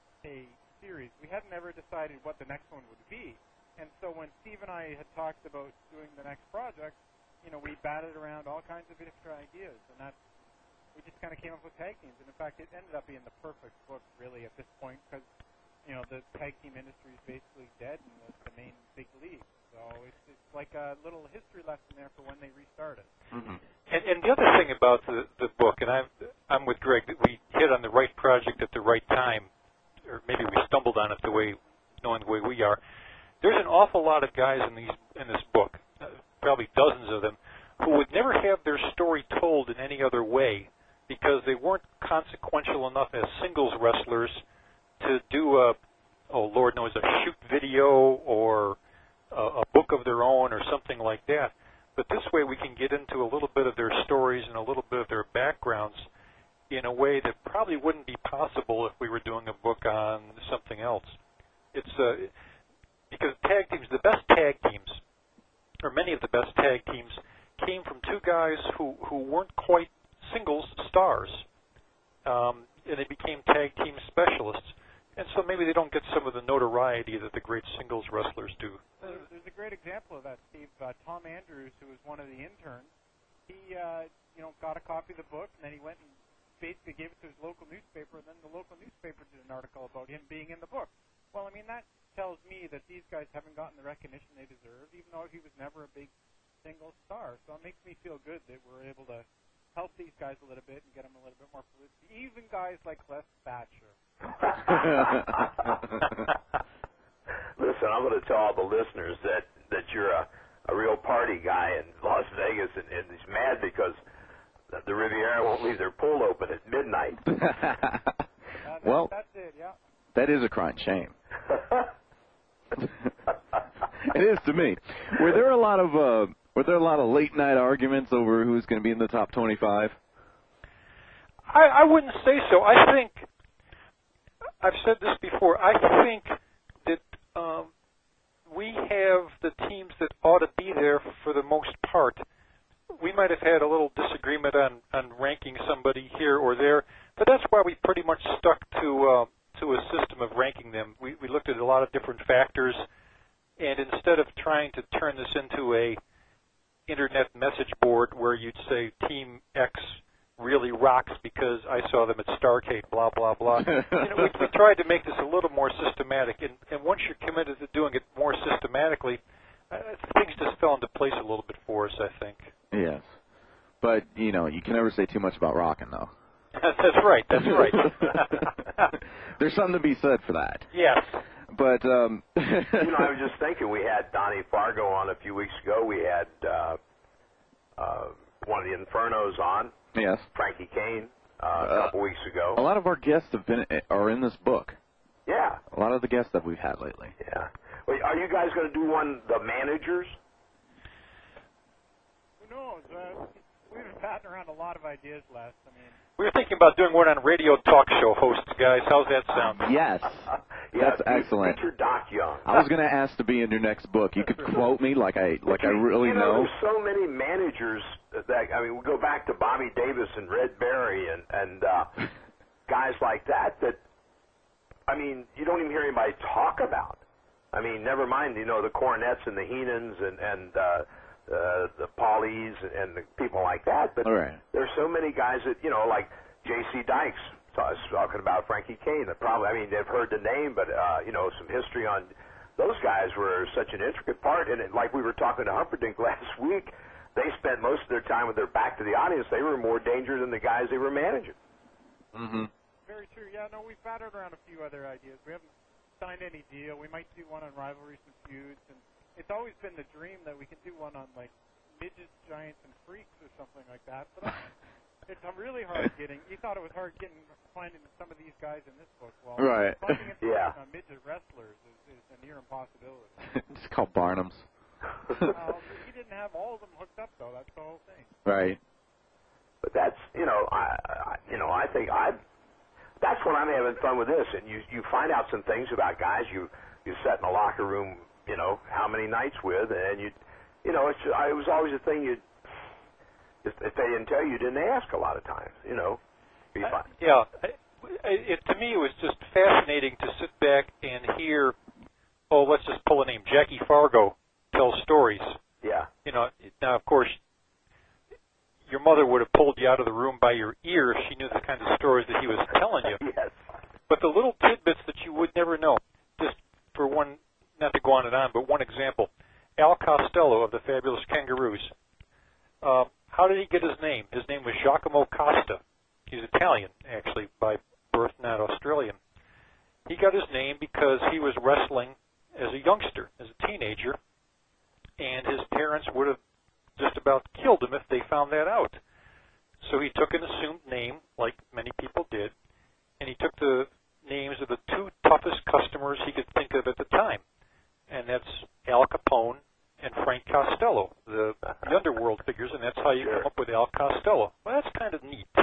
a series. We hadn't ever decided what the next one would be. And so when Steve and I had talked about doing the next project, you know, we batted around all kinds of different ideas, and that's, we just kind of came up with tag teams. And in fact, it ended up being the perfect book, really, at this point, because, you know, the tag team industry is basically dead in the, the main big league. So it's, it's like a little history lesson there for when they restarted. Mm-hmm. And, and the other thing about the, the book, and I'm, I'm with Greg, that we hit on the right project at the right time, or maybe we stumbled on it the way, knowing the way we are. There's an awful lot of guys in these in this book, uh, probably dozens of them, who would never have their story told in any other way because they weren't consequential enough as singles wrestlers to do a, oh Lord knows, a shoot video or a, a book of their own or something like that. But this way we can get into a little bit of their stories and a little bit of their backgrounds in a way that probably wouldn't be possible if we were doing a book on something else. It's uh, because tag teams, the best tag teams, or many of the best tag teams, came from two guys who, who weren't quite singles stars, um, and they became tag team specialists. And so maybe they don't get some of the notoriety that the great singles wrestlers do. There's, there's a great great example of that, Steve. Uh, Tom Andrews, who was one of the interns, he, uh, you know, got a copy of the book, and then he went and basically gave it to his local newspaper, and then the local newspaper did an article about him being in the book. Well, I mean, that tells me that these guys haven't gotten the recognition they deserve, even though he was never a big single star. So it makes me feel good that we're able to help these guys a little bit and get them a little bit more publicity, even guys like Les Thatcher. Listen, I'm going to tell all the listeners that, that you're a, a real party guy in Las Vegas, and, and he's mad because the Riviera won't leave their pool open at midnight. Uh, that, well, that's it, yeah. That is a crying shame. It is to me. Were there a lot of uh, were there a lot of late night arguments over who's going to be in the top twenty-five? I, I wouldn't say so. I think I've said this before. I think that um, we have the teams that ought to be there for the most part. We might have had a little disagreement on, on ranking somebody here or there, but that's why we pretty much stuck to uh, to a system of ranking them. We, we looked at a lot of different factors, and instead of trying to turn this into a internet message board where you'd say Team X really rocks because I saw them at Starrcade, blah, blah, blah. you know, we, we tried to make this a little more systematic, and, and once you're committed to doing it more systematically, uh, things just fell into place a little bit for us, I think. Yes. But, you know, you can never say too much about rocking, though. That's right, that's right. There's something to be said for that. Yes. But, um... you know, I was just thinking, we had Donnie Fargo on a few weeks ago. We had uh, uh, one of the Infernos on. Yes. Frankie Kane uh, a uh, couple weeks ago. A lot of our guests have been are in this book. Yeah. A lot of the guests that we've had lately. Yeah. Wait, are you guys going to do one, the managers? Who knows? Uh, we've been batting around a lot of ideas, Les. I mean, we were thinking about doing one on radio talk show hosts, guys. How's that sound? Yes. Yeah, That's excellent. Feature Doc Young. I was going to ask to be in your next book. You could quote me like I like I really you know. know. There's so many managers that, I mean, we go back to Bobby Davis and Red Berry and, and uh, guys like that that, I mean, you don't even hear anybody talk about. I mean, never mind, you know, the Cornets and the Heenans and, and uh, uh, the Paulies and, and the people like that. But right. There's so many guys that, you know, like J C Dykes. So I was talking about Frankie Kane. That probably, I mean, they've heard the name, but, uh, you know, some history on those guys were such an intricate part. And it, like we were talking to Humperdinck last week, they spent most of their time with their back to the audience. They were more dangerous than the guys they were managing. Mm-hmm. Very true. Yeah, no, we've batted around a few other ideas. We haven't signed any deal. We might do one on rivalries and feuds. And it's always been the dream that we can do one on, like, midgets, giants, and freaks or something like that. But it's really hard getting. You thought it was hard getting finding some of these guys in this book. Well, right. finding yeah. on midget wrestlers is, is a near impossibility. It's called Barnum's. um, he didn't have all of them hooked up, though. That's the whole thing. Right. But that's, you know, I, I you know, I think I. That's when I'm having fun with this, and you you find out some things about guys you you sat in a locker room, you know, how many nights with, and you, you know, it's it was always a thing you. If they didn't tell you, you didn't ask a lot of times, you know. You uh, yeah. It, it, to me, it was just fascinating to sit back and hear, oh, let's just pull a name, Jackie Fargo tell stories. Yeah. You know, now, of course, your mother would have pulled you out of the room by your ear if she knew the kinds of stories that he was telling you. Yes. But the little tidbits that you would never know, just for one, not to go on and on, but one example, Al Costello of the Fabulous Kangaroos. Uh, How did he get his name? His name was Giacomo Costa. He's Italian, actually, by birth, not Australian. He got his name because he was wrestling as a youngster, as a teenager, and his parents would have just about killed him if they found that out. So he took an assumed name, like many people did, and he took the names of the two toughest customers he could think of at the time, and that's Al Capone and Frank Costello, the, the underworld figures, and that's how you sure. come up with Al Costello. Well, that's kind of neat.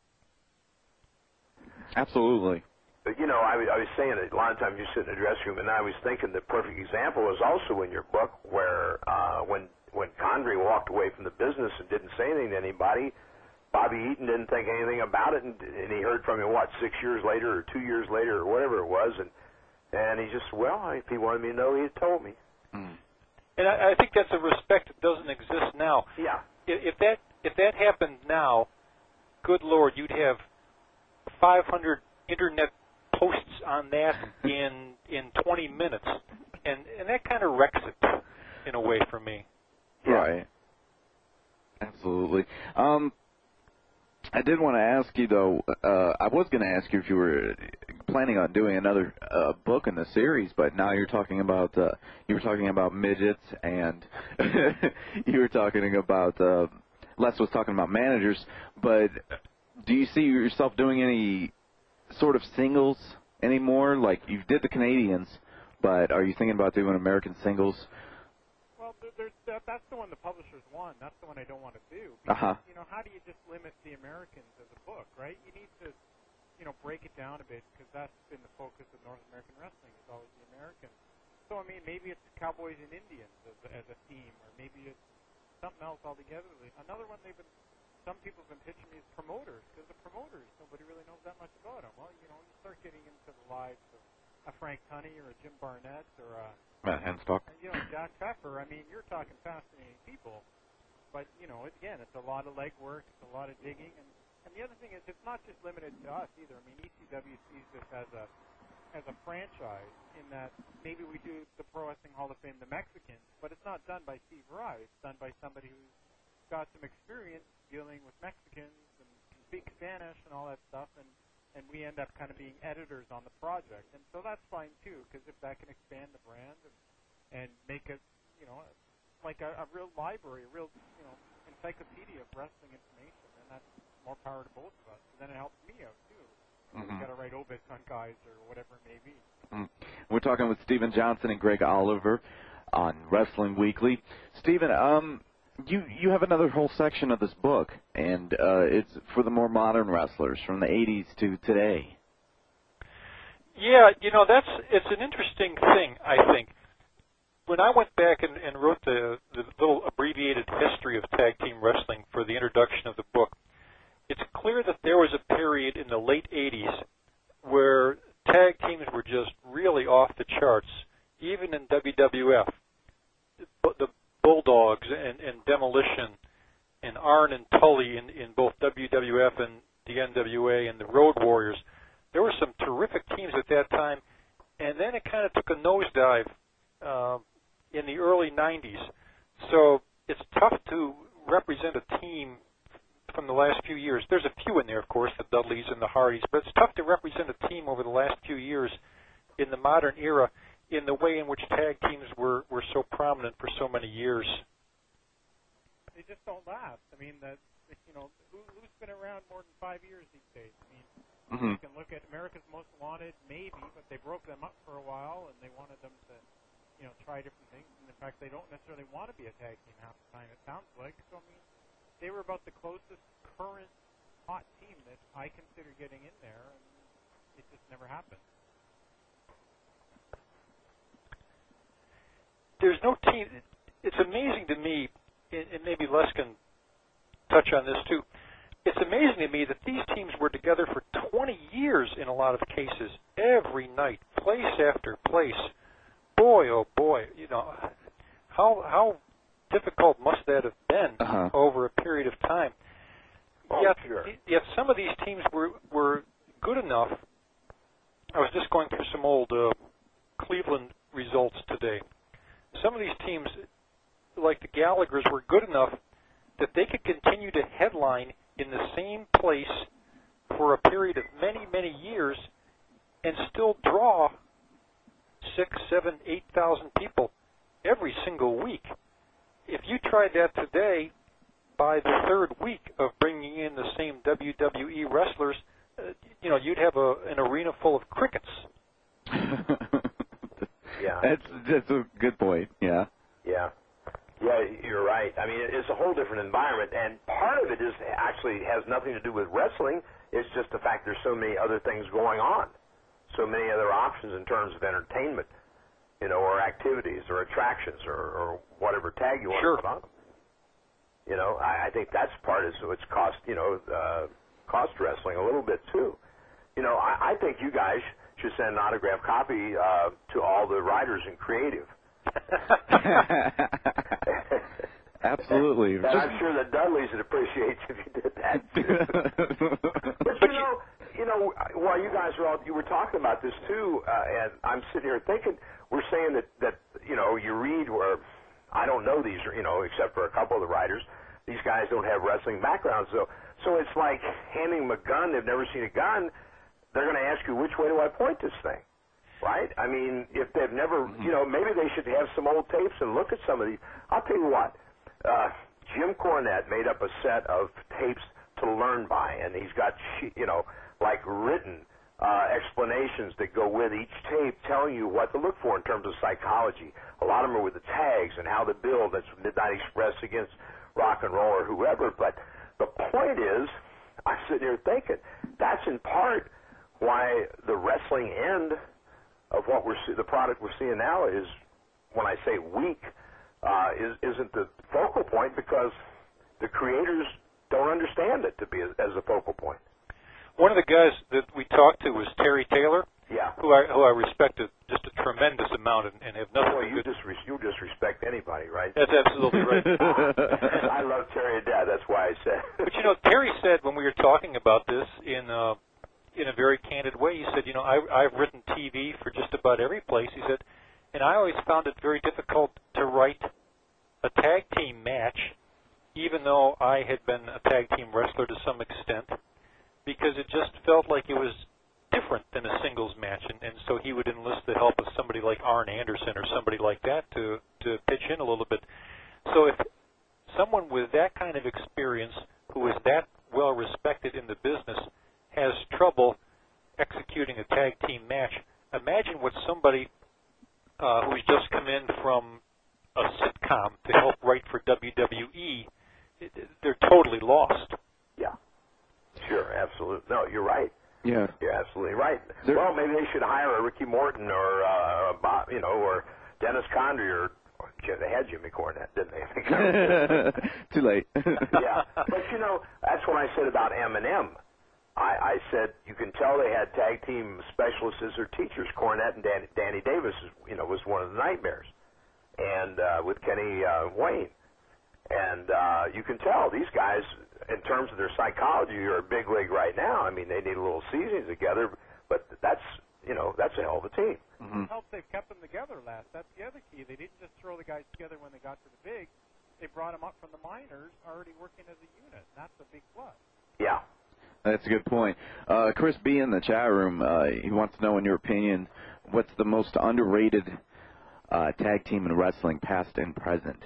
Absolutely. But, you know, I, I was saying that a lot of times you sit in the dressing room, and I was thinking the perfect example is also in your book where uh, when when Condrey walked away from the business and didn't say anything to anybody, Bobby Eaton didn't think anything about it, and, and he heard from him, what, six years later or two years later or whatever it was, and and he just, well, if he wanted me to know, he'd told me. Mm. And I, I think that's a respect that doesn't exist now. Yeah. If, if that if that happened now, good Lord, you'd have five hundred internet posts on that in in twenty minutes, and and that kind of wrecks it in a way for me. Right. Absolutely. Um, I did want to ask you though. Uh, I was going to ask you if you were planning on doing another uh, book in the series, but now you're talking about uh, you were talking about midgets, and you were talking about uh, Les was talking about managers. But do you see yourself doing any sort of singles anymore? Like you did the Canadians, but are you thinking about doing American singles? Well, there's that, that's the one the publishers want. That's the one I don't want to do. Uh-huh. Because, you know, how do you just limit the Americans as a book, right? You need to, you know, break it down a bit because that's been the focus of North American wrestling is always the Americans. So, I mean, maybe it's Cowboys and Indians as a, as a theme, or maybe it's something else altogether. Another one they've been, some people have been pitching me is promoters, because the promoters, nobody really knows that much about them. Well, you know, you start getting into the lives of a Frank Tunney or a Jim Barnett or a Matt Henstock. You know, Jack Pfeffer. I mean, you're talking fascinating people. But, you know, again, it's a lot of legwork, it's a lot of digging. And, and the other thing is it's not just limited to us either. I mean, E C W sees this as a as a franchise in that maybe we do the Pro Wrestling Hall of Fame, the Mexicans, but it's not done by Steve Rai. It's done by somebody who's got some experience dealing with Mexicans and can speak Spanish and all that stuff. And and we end up kind of being editors on the project. And so that's fine, too, because if that can expand the brand and, and make it, you know, like a, a real library, a real, you know, encyclopedia of wrestling information, then that's more power to both of us. And then it helps me out, too. Mm-hmm. We've got to write obits on guys or whatever it may be. Mm. We're talking with Steven Johnson and Greg Oliver on Wrestling Weekly. Steven, um... You you have another whole section of this book, and uh, it's for the more modern wrestlers from the eighties to today. Yeah, you know, that's it's an interesting thing, I think. When I went back and, and wrote the, the little abbreviated history of tag team wrestling for the introduction of the book, it's clear that there was a period in the late eighties where tag teams were just really off the charts, even in W W F. The Bulldogs and, and Demolition and Arn and Tully in, in both W W F and the N W A and the Road Warriors. There were some terrific teams at that time, and then it kind of took a nosedive uh, in the early nineties. So it's tough to represent a team from the last few years. There's a few in there, of course, the Dudleys and the Hardys, but it's tough to represent a team over the last few years in the modern era in the way in which tag teams were, were so prominent for so many years. They just don't last. I mean, the, you know, who, who's been around more than five years these days? I mean, mm-hmm. You can look at America's Most Wanted, maybe, but they broke them up for a while, and they wanted them to, you know, try different things. And in fact, they don't necessarily want to be a tag team half the time, it sounds like. So, I mean, they were about the closest current hot team that I consider getting in there, and it just never happened. There's no team. It's amazing to me, and maybe Les can touch on this too. It's amazing to me that these teams were together for twenty years in a lot of cases, every night, place after place. Boy, oh boy, you know, how how difficult must that have been uh-huh. over a period of time? Oh, yet, sure. yet some of these teams were were good enough. I was just going through some old uh, Cleveland results today. Some of these teams, like the Gallaghers, were good enough that they could continue to headline in the same place for a period of many, many years and still draw six, seven, eight thousand people every single week. If you tried that today, by the third week of bringing in the same W W E wrestlers, uh, you know, you'd have a, an arena full of crickets. Yeah, that's that's a good point. Yeah, yeah, yeah. You're right. I mean, it's a whole different environment, and part of it is actually has nothing to do with wrestling. It's just the fact there's so many other things going on, so many other options in terms of entertainment, you know, or activities, or attractions, or, or whatever tag you want sure. to put on them. You know, I, I think that's part is so it's cost, you know, uh, cost wrestling a little bit too. You know, I, I think you guys should send an autographed copy uh, to all the writers in creative Absolutely. And Just- I'm sure that Dudley's would appreciate if you did that too. But you know, you know, while you guys were all, you were talking about this too, uh, and I'm sitting here thinking, we're saying that that you know, you read where I don't know these, you know, except for a couple of the writers. These guys don't have wrestling backgrounds, so so it's like handing them a gun. They've never seen a gun. They're going to ask you, which way do I point this thing? Right? I mean, if they've never, you know, maybe they should have some old tapes and look at some of these. I'll tell you what, uh, Jim Cornette made up a set of tapes to learn by, and he's got, you know, like written uh, explanations that go with each tape telling you what to look for in terms of psychology. A lot of them are with the tags and how to build. That's Midnight Express against rock and roll or whoever. But the point is, I'm sitting here thinking, that's in part why the wrestling end of what we're see, the product we're seeing now is, when I say weak, uh, is, isn't the focal point, because the creators don't understand it to be as, as a focal point. One of the guys that we talked to was Terry Taylor, yeah, who I who I respected just a tremendous amount and, and have nothing. Well, but you good. just res- you just respect anybody, right? That's absolutely right. I love Terry to death. That's why I said. But you know, Terry said when we were talking about this in uh, in a very candid way, he said, you know, I, I've written T V for just about every place. He said, and I always found it very difficult to write a tag team match, even though I had been a tag team wrestler to some extent, because it just felt like it was different than a singles match, and, and so he would enlist the help of somebody like Arn Anderson or somebody like that to, to pitch in a little bit. So if someone with that kind of experience, who is that well respected in the business, has trouble executing a tag team match, imagine what somebody uh, who's just come in from a sitcom to help write for W W E, it, they're totally lost. Yeah, sure, absolutely. No, you're right. Yeah, you're absolutely right. There, well, maybe they should hire a Ricky Morton or uh, Bob, you know, or Dennis Condrey, or, or they had Jimmy Cornette, didn't they? Too late. Yeah, but you know, that's what I said about M and M. I, I said you can tell they had tag team specialists as their teachers. Cornette and Danny, Danny Davis, you know, was one of the nightmares, and uh, with Kenny uh, Wayne, and uh, you can tell these guys, in terms of their psychology, are a big league right now. I mean, they need a little seasoning together, but that's, you know, that's a hell of a team. Mm-hmm. It helps they've kept them together, Les. That's the other key. They didn't just throw the guys together when they got to the big. They brought them up from the minors, already working as a unit. That's a big plus. Yeah. That's a good point. Uh, Chris B. in the chat room, uh, he wants to know, in your opinion, what's the most underrated uh, tag team in wrestling, past and present?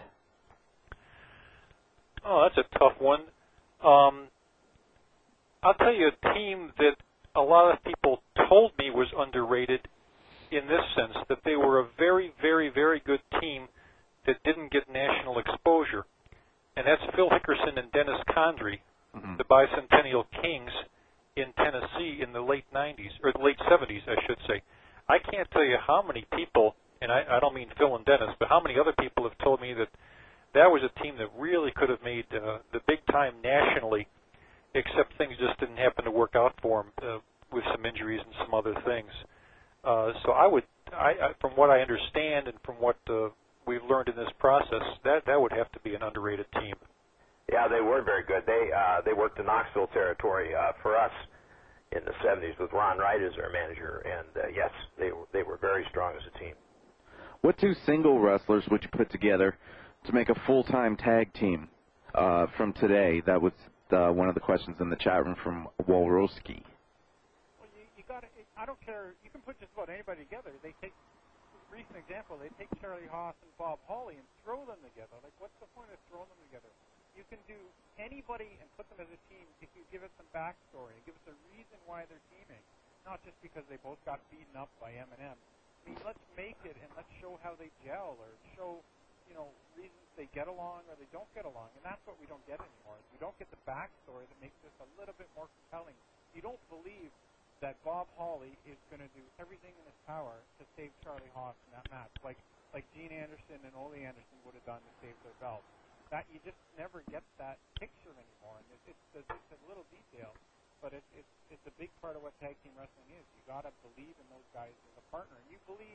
Oh, that's a tough one. Um, I'll tell you a team that a lot of people told me was underrated in this sense, that they were a very, very, very good team that didn't get national exposure, and that's Phil Hickerson and Dennis Condrey, mm-hmm. the Bicentennial Kings in Tennessee in the late nineties, or the late seventies, I should say. I can't tell you how many people, and I, I don't mean Phil and Dennis, but how many other people have told me that that was a team that really could have made uh, the big time nationally, except things just didn't happen to work out for them uh, with some injuries and some other things. Uh, so I would, I, I, from what I understand and from what uh, we've learned in this process, that that would have to be an underrated team. Yeah, they were very good. They uh, they worked the Knoxville territory uh, for us in the seventies with Ron Wright as their manager, and uh, yes, they were, they were very strong as a team. What two single wrestlers would you put together to make a full-time tag team uh, from today? That was uh, one of the questions in the chat room from Walrowski. Well, you, you got to, I don't care. You can put just about anybody together. They take, recent example, they take Charlie Haas and Bob Holly and throw them together. Like, what's the point of throwing them together? You can do anybody and put them as a team if you give it some backstory and give us a reason why they're teaming, not just because they both got beaten up by M and M. I mean, let's make it and let's show how they gel, or show, you know, reasons they get along or they don't get along, and that's what we don't get anymore. We don't get the backstory that makes this a little bit more compelling. You don't believe that Bob Holly is going to do everything in his power to save Charlie Haas in that match, like like Gene Anderson and Ole Anderson would have done to save their belt. That you just never get that picture anymore, and it, it's, it's a little detail, but it, it's it's a big part of what tag team wrestling is. You got to believe in those guys as a partner, and you believe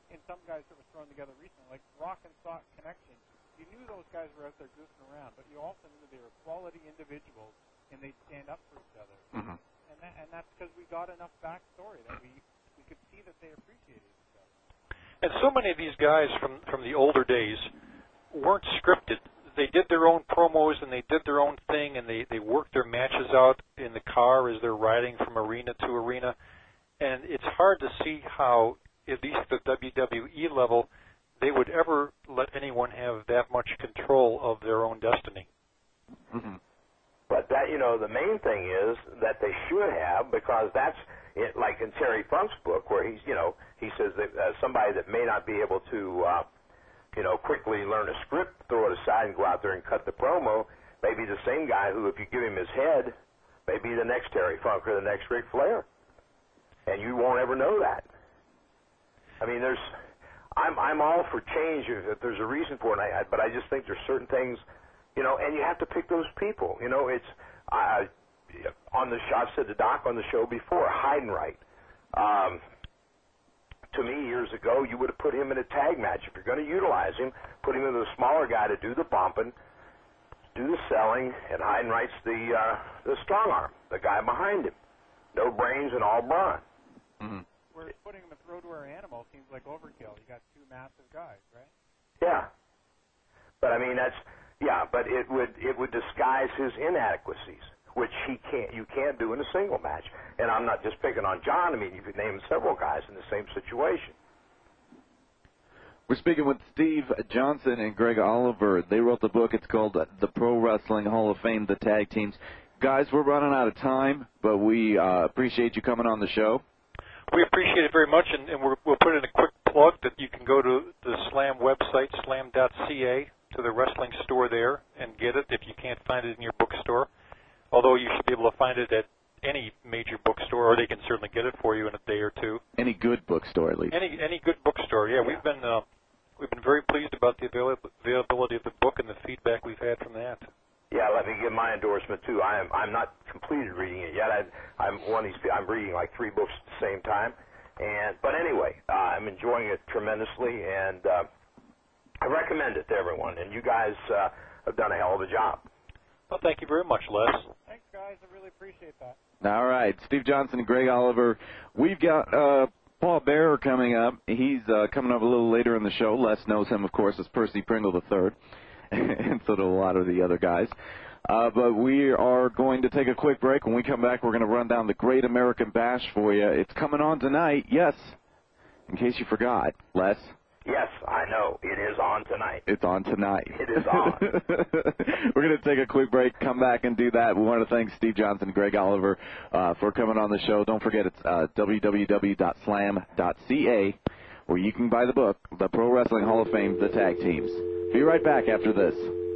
in some guys that were thrown together recently, like Rock and Sock Connection. You knew those guys were out there goofing around, but you also knew they were quality individuals and they'd stand up for each other. Mm-hmm. And that, and that's because we got enough backstory that we we could see that they appreciated each other. And so many of these guys from from the older days weren't scripted. They did their own promos and they did their own thing, and they they worked their matches out in the car as they're riding from arena to arena. And it's hard to see how, at least at the W W E level, they would ever let anyone have that much control of their own destiny. Mm-hmm. But that, you know, the main thing is that they should have, because that's it, like in Terry Funk's book, where he's, you know, he says that uh, somebody that may not be able to, uh, you know, quickly learn a script, throw it aside and go out there and cut the promo, may be the same guy who, if you give him his head, may be the next Terry Funk or the next Ric Flair. And you won't ever know that. I mean, there's, I'm I'm all for change if, if there's a reason for it, I, I, but I just think there's certain things, you know, and you have to pick those people. You know, it's, I, on the show, I've said to Doc on the show before, Heidenreich. Um, to me, years ago, you would have put him in a tag match. If you're going to utilize him, put him in with a smaller guy to do the bumping, do the selling, and Heidenreich's the, uh, the strong arm, the guy behind him. No brains and all brawn. Mm-hmm. Where putting him with Road Warrior Animal seems like overkill. You got two massive guys, right? Yeah. But I mean, that's, yeah, but it would it would disguise his inadequacies, which he can't you can't do in a single match. And I'm not just picking on John. I mean, you could name several guys in the same situation. We're speaking with Steve Johnson and Greg Oliver. They wrote the book. It's called The Pro Wrestling Hall of Fame, The Tag Teams. Guys, we're running out of time, but we uh, appreciate you coming on the show. We appreciate it very much, and, and we're, we'll put in a quick plug that you can go to the Slam website, slam dot c a, to the wrestling store there and get it if you can't find it in your bookstore. Although you should be able to find it at any major bookstore, or they can certainly get it for you in a day or two. Any good bookstore, at least. Any any good bookstore, yeah. yeah. We've been uh, we've been very pleased about the avail- availability of the book and the feedback we've had from that. Yeah, let me give my endorsement too. I'm I'm not completed reading it yet. I, I'm one of these. I'm reading like three books at the same time, and but anyway, uh, I'm enjoying it tremendously, and uh, I recommend it to everyone. And you guys uh, have done a hell of a job. Well, thank you very much, Les. Thanks, guys. I really appreciate that. All right, Steve Johnson and Greg Oliver. We've got uh, Paul Bearer coming up. He's uh, coming up a little later in the show. Les knows him, of course, as Percy Pringle the third. And so do a lot of the other guys. Uh, but we are going to take a quick break. When we come back, we're going to run down the Great American Bash for you. It's coming on tonight, yes, in case you forgot, Les. Yes, I know. It is on tonight. It's on tonight. It is on. We're going to take a quick break, come back and do that. We want to thank Steve Johnson and Greg Oliver uh, for coming on the show. Don't forget, it's uh, w w w dot slam dot c a, where you can buy the book, The Pro Wrestling Hall of Fame, The Tag Teams. Be right back after this.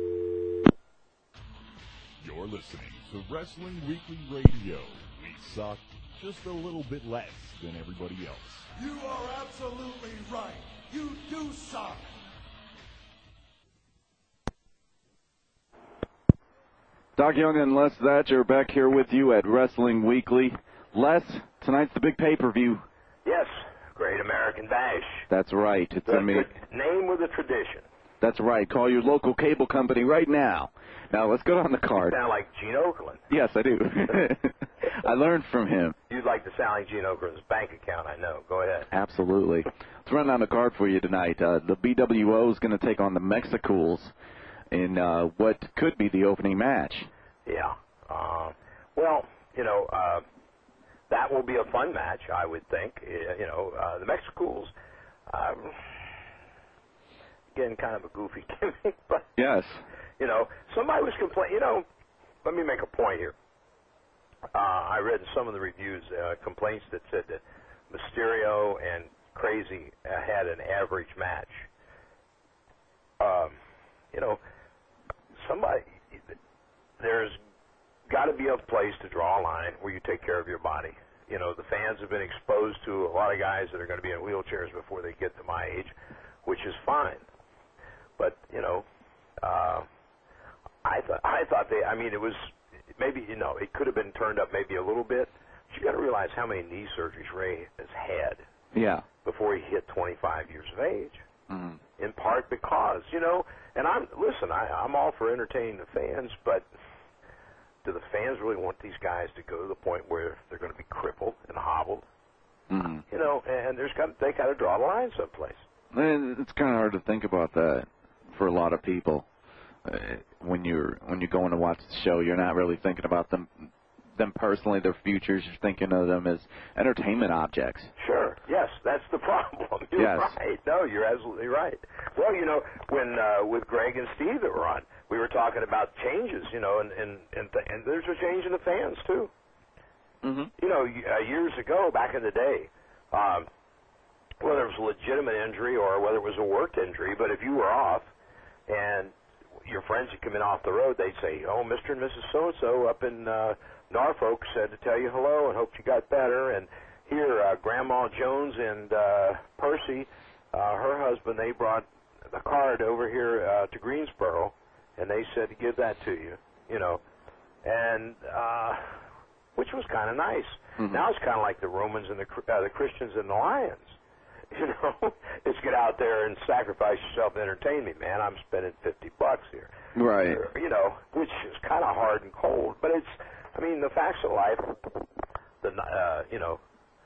You're listening to Wrestling Weekly Radio. We suck just a little bit less than everybody else. You are absolutely right. You do suck. Doc Young and Les Thatcher back here with you at Wrestling Weekly. Les, tonight's the big pay-per-view. Yes, Great American Bash. That's right. It's the a me- name with a tradition. That's right. Call your local cable company right now. Now, let's go down the card. You sound like Gene Okerlund. Yes, I do. I learned from him. You'd like to sound like Gene Okerlund's bank account, I know. Go ahead. Absolutely. Let's run down the card for you tonight. Uh, the B W O is going to take on the Mexicools in uh, what could be the opening match. Yeah. Uh, well, you know, uh, that will be a fun match, I would think. You know, uh, the Mexicools... Um, Again, kind of a goofy gimmick, but yes, you know, somebody was complaining. You know, let me make a point here. Uh, I read in some of the reviews uh, complaints that said that Mysterio and Crazy uh, had an average match. Um, you know, somebody there's got to be a place to draw a line where you take care of your body. You know, the fans have been exposed to a lot of guys that are going to be in wheelchairs before they get to my age, which is fine. But, you know, uh, I thought I thought they, I mean, it was maybe, you know, it could have been turned up maybe a little bit. But you got to realize how many knee surgeries Ray has had. Yeah. Before he hit twenty-five years of age. Mm-hmm. In part because, you know, and I'm, listen, I, I'm all for entertaining the fans, but do the fans really want these guys to go to the point where they're going to be crippled and hobbled? Mm-hmm. You know, and there's got they got to draw the line someplace. And it's kind of hard to think about that for a lot of people. Uh, when you're when you're going to watch the show, you're not really thinking about them them personally, their futures. You're thinking of them as entertainment objects. Sure. Yes, that's the problem. You're yes. right. No, you're absolutely right. Well, you know, when uh, with Greg and Steve that were on, we were talking about changes. You know, and and and, th- and there's a change in the fans too. Mm-hmm. You know, uh, years ago, back in the day, um, whether it was a legitimate injury or whether it was a work injury, but if you were off and your friends would come in off the road, they'd say, oh, Mister and Missus So-and-so up in uh, Norfolk said to tell you hello and hope you got better. And here, uh, Grandma Jones and uh, Percy, uh, her husband, they brought the card over here uh, to Greensboro, and they said to give that to you, you know. And... Uh, which was kind of nice. Mm-hmm. Now it's kind of like the Romans and the uh, the Christians and the Lions. You know, just get out there and sacrifice yourself and entertain me, man. I'm spending fifty bucks here. Right. Or, you know, which is kind of hard and cold. But it's, I mean, the facts of life, the, uh, you know,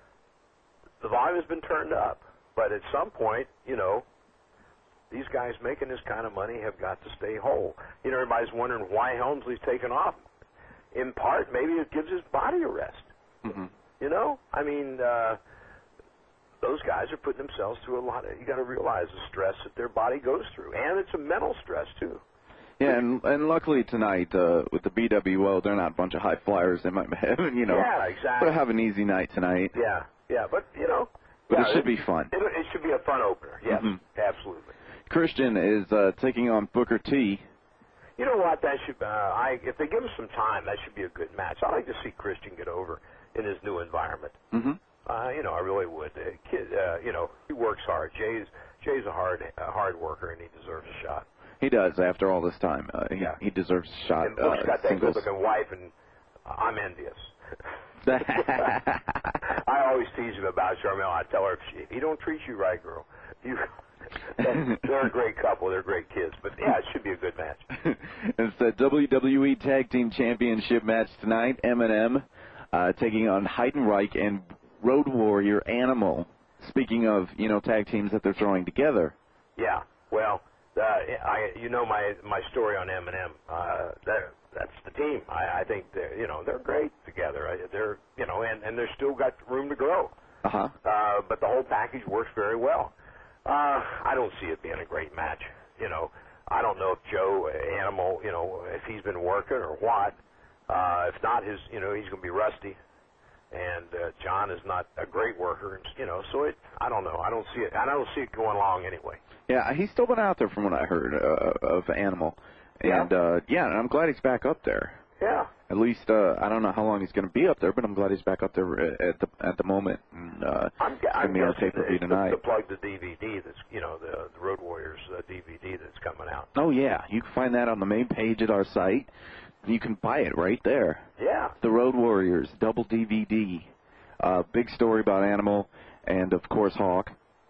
the volume has been turned up. But at some point, you know, these guys making this kind of money have got to stay whole. You know, everybody's wondering why Helmsley's taken off. In part, maybe it gives his body a rest. Mm-hmm. You know, I mean, uh, those guys are putting themselves through a lot of, you got to realize the stress that their body goes through. And it's a mental stress, too. Yeah, and, and luckily tonight, uh, with the B W O, they're not a bunch of high flyers. They might have, you know, yeah, exactly. But have an easy night tonight. Yeah, yeah, but, you know. But yeah, it should it, be fun. It, it should be a fun opener, yes, mm-hmm. absolutely. Christian is uh, taking on Booker T. You know what? That should. Uh, I if they give him some time, that should be a good match. I like to see Christian get over in his new environment. Mm-hmm. Uh, you know, I really would. Uh, kid, uh, you know, he works hard. Jay's Jay's a hard a hard worker, and he deserves a shot. He does. After all this time, uh, he, yeah. he deserves a shot. And Book's uh, got that singles. good-looking wife, and I'm envious. I always tease him about Charmel. I tell her, if, she, if he don't treat you right, girl, you. They're a great couple. They're great kids. But, yeah, it should be a good match. It's the W W E Tag Team Championship match tonight. M and M uh, taking on Heidenreich and Road Warrior Animal. Speaking of, you know, tag teams that they're throwing together. Yeah. Well, uh, I, you know my my story on M and M. Uh, that's the team. I, I think they're, you know, they're great together. I, they're, you know, and, and they're still got room to grow. Uh-huh. Uh, but the whole package works very well. Uh, I don't see it being a great match. You know, I don't know if Joe uh, Animal, you know, if he's been working or what. Uh, if not, his, you know, he's going to be rusty. And uh, John is not a great worker, and, you know, so it. I don't know. I don't see it. I don't see it going long anyway. Yeah, he's still been out there from what I heard uh, of Animal. And, yeah. Uh, yeah, and I'm glad he's back up there. Yeah. At least uh, I don't know how long he's going to be up there, but I'm glad he's back up there at the at the moment. And, uh, I'm, I'm going to be on pay-per-view tonight. To plug the D V D that's, you know, the, the Road Warriors uh, D V D that's coming out. Oh yeah, you can find that on the main page at our site. You can buy it right there. Yeah. The Road Warriors double D V D. Uh, big story about Animal and of course Hawk,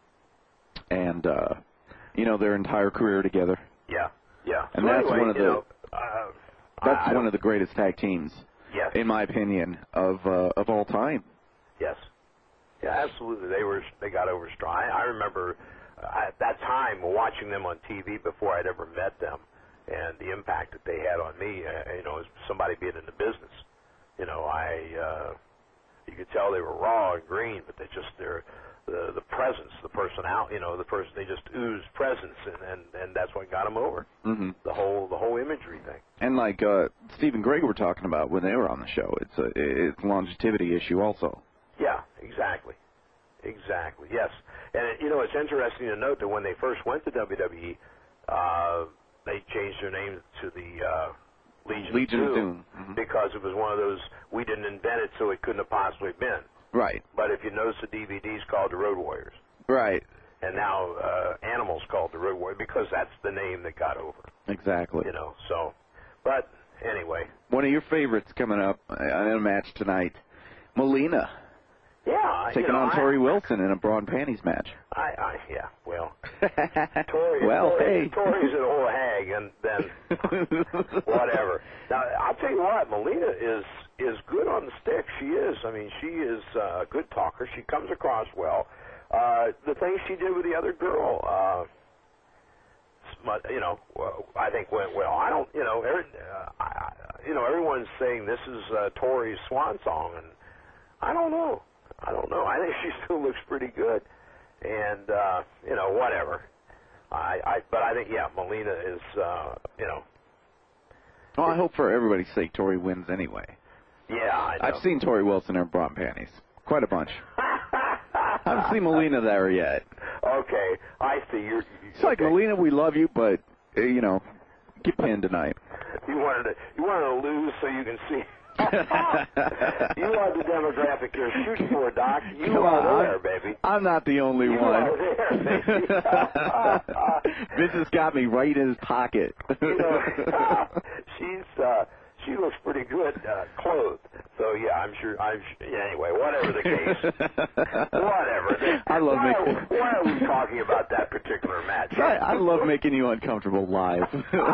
and uh, you know, their entire career together. Yeah. Yeah. And so that's anyway, one of the. you know, uh, That's I, one of the greatest tag teams, yes. in my opinion, of uh, of all time. Yes, yeah, absolutely. They were they got over strong. I, I remember uh, at that time watching them on T V before I'd ever met them, and the impact that they had on me. Uh, you know, as somebody being in the business, you know, I uh, you could tell they were raw and green, but they just they're. The the presence, the personality, you know, the person, they just oozed presence, and, and, and that's what got them over. Mm-hmm. The whole the whole imagery thing. And like uh, Steve and Greg were talking about when they were on the show, it's a it's a longevity issue also. Yeah, exactly, exactly. Yes, and it, you know, it's interesting to note that when they first went to W W E, uh, they changed their name to the uh, Legion, Legion of of Doom, Doom. Mm-hmm. because it was one of those, we didn't invent it, so it couldn't have possibly been. Right. But if you notice, the D V D's called the Road Warriors. Right. And now uh, Animal's called the Road Warrior because that's the name that got over. Exactly. You know, so, but anyway. One of your favorites coming up in a match tonight, Melina. Yeah, taking you know, on I, Tori Wilson in a bra and panties match. I, I yeah, well, Tori, well, Tori, hey, Tori's an old hag, and then whatever. Now, I'll tell you what, Melina is is good on the stick. She is. I mean, she is a good talker. She comes across well. Uh, the things she did with the other girl, uh, you know, I think went well. I don't, you know, every, uh, I, you know, everyone's saying this is uh, Tori's swan song, and I don't know. I don't know. I think she still looks pretty good, and uh, you know, whatever. I, I, but I think, yeah, Melina is, uh, you know. Well, I hope for everybody's sake Tori wins anyway. Yeah, I know. I've seen Tori Wilson in bra and panties, quite a bunch. I haven't seen Melina there yet. Okay, I see. You're. It's like, okay. Melina, we love you, but uh, you know, get pinned tonight. You wanted to, you wanted to lose so you can see. You are the demographic you're shooting for, Doc. You Come are on, there, I'm, baby. I'm not the only you one. are there, baby. Vince has got me right in his pocket. You know, she's uh, she looks pretty good uh, clothed. So yeah, I'm sure. I'm sure, yeah, anyway. Whatever the case, whatever. I love why, making. are, why are we talking about that particular match? I, I love making you uncomfortable live.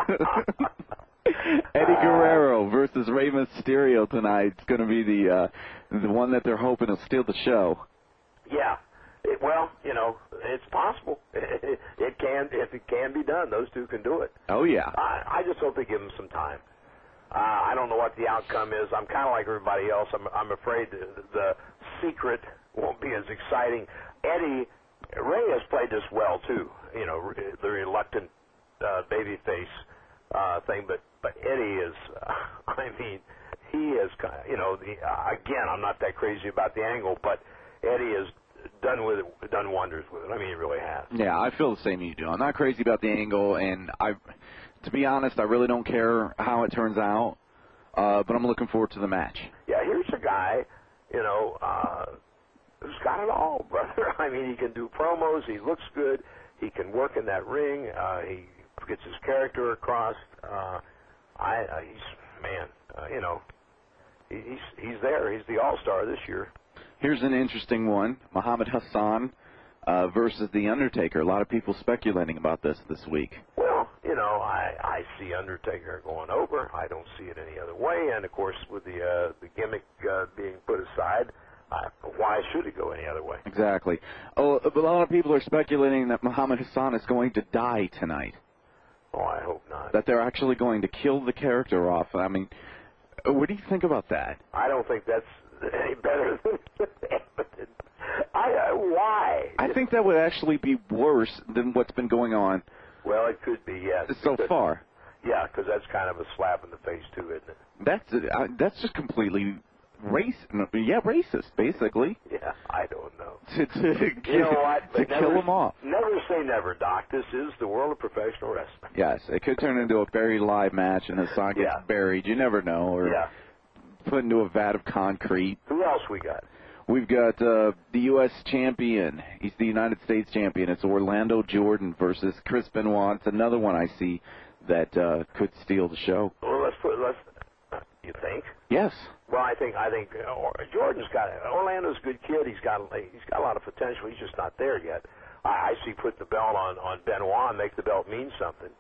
Eddie Guerrero versus Rey Mysterio tonight. It's going to be the uh, the one that they're hoping will steal the show. Yeah. It, well, you know, it's possible. It, it can, if it can be done. Those two can do it. Oh yeah. I, I just hope they give them some time. Uh, I don't know what the outcome is. I'm kind of like everybody else. I'm, I'm afraid the, the secret won't be as exciting. Eddie Ray has played this well too. You know, the reluctant uh, babyface uh, thing, but but Eddie is. Uh, I mean, he is kind of. You know, the, uh, again, I'm not that crazy about the angle, but Eddie has done with it, done wonders with it. I mean, he really has. Yeah, I feel the same you do. I'm not crazy about the angle, and I, to be honest, I really don't care how it turns out. Uh, but I'm looking forward to the match. Yeah, here's a guy, you know, uh, who's got it all, brother. I mean, he can do promos. He looks good. He can work in that ring. Uh, he gets his character across. Uh, I, uh, he's man, uh, you know, he, he's he's there. He's the all-star this year. Here's an interesting one: Muhammad Hassan uh, versus The Undertaker. A lot of people speculating about this this week. Well, you know, I, I see Undertaker going over. I don't see it any other way. And of course, with the uh, the gimmick uh, being put aside, uh, why should it go any other way? Exactly. Oh, but a lot of people are speculating that Muhammad Hassan is going to die tonight. Oh, I hope not. That they're actually going to kill the character off. I mean, what do you think about that? I don't think that's any better than Edmonton. I, uh, why? I think that would actually be worse than what's been going on. Well, it could be, yes. So because, far. Yeah, because that's kind of a slap in the face, too, isn't it? That's uh, that's just completely race. Yeah, racist, basically. Yeah, I don't know. To, to, you know what? to But kill never, them off. Never say never, Doc. This is the world of professional wrestling. Yes, it could turn into a buried alive match, and Hassan gets Yeah. buried. You never know, or Yeah. put into a vat of concrete. Who else we got? We've got uh, the U S champion. He's the United States champion. It's Orlando Jordan versus Chris Benoit. It's another one I see that uh, could steal the show. Well, let's put let's. Uh, you think? Yes. Well, I think I think uh, Jordan's got Orlando's a good kid. He's got he's got a lot of potential. He's just not there yet. I, I see put the belt on on Benoit and make the belt mean something.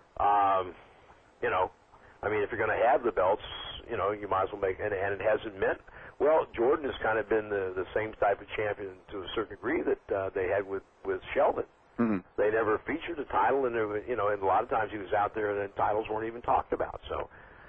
Um, you know, I mean, if you're going to have the belts, you know, you might as well make. And, and it hasn't meant. Well, Jordan has kind of been the the same type of champion to a certain degree that uh, they had with with Sheldon. Mm-hmm. They never featured a title, and there, were- you know, and a lot of times he was out there, and then titles weren't even talked about. So.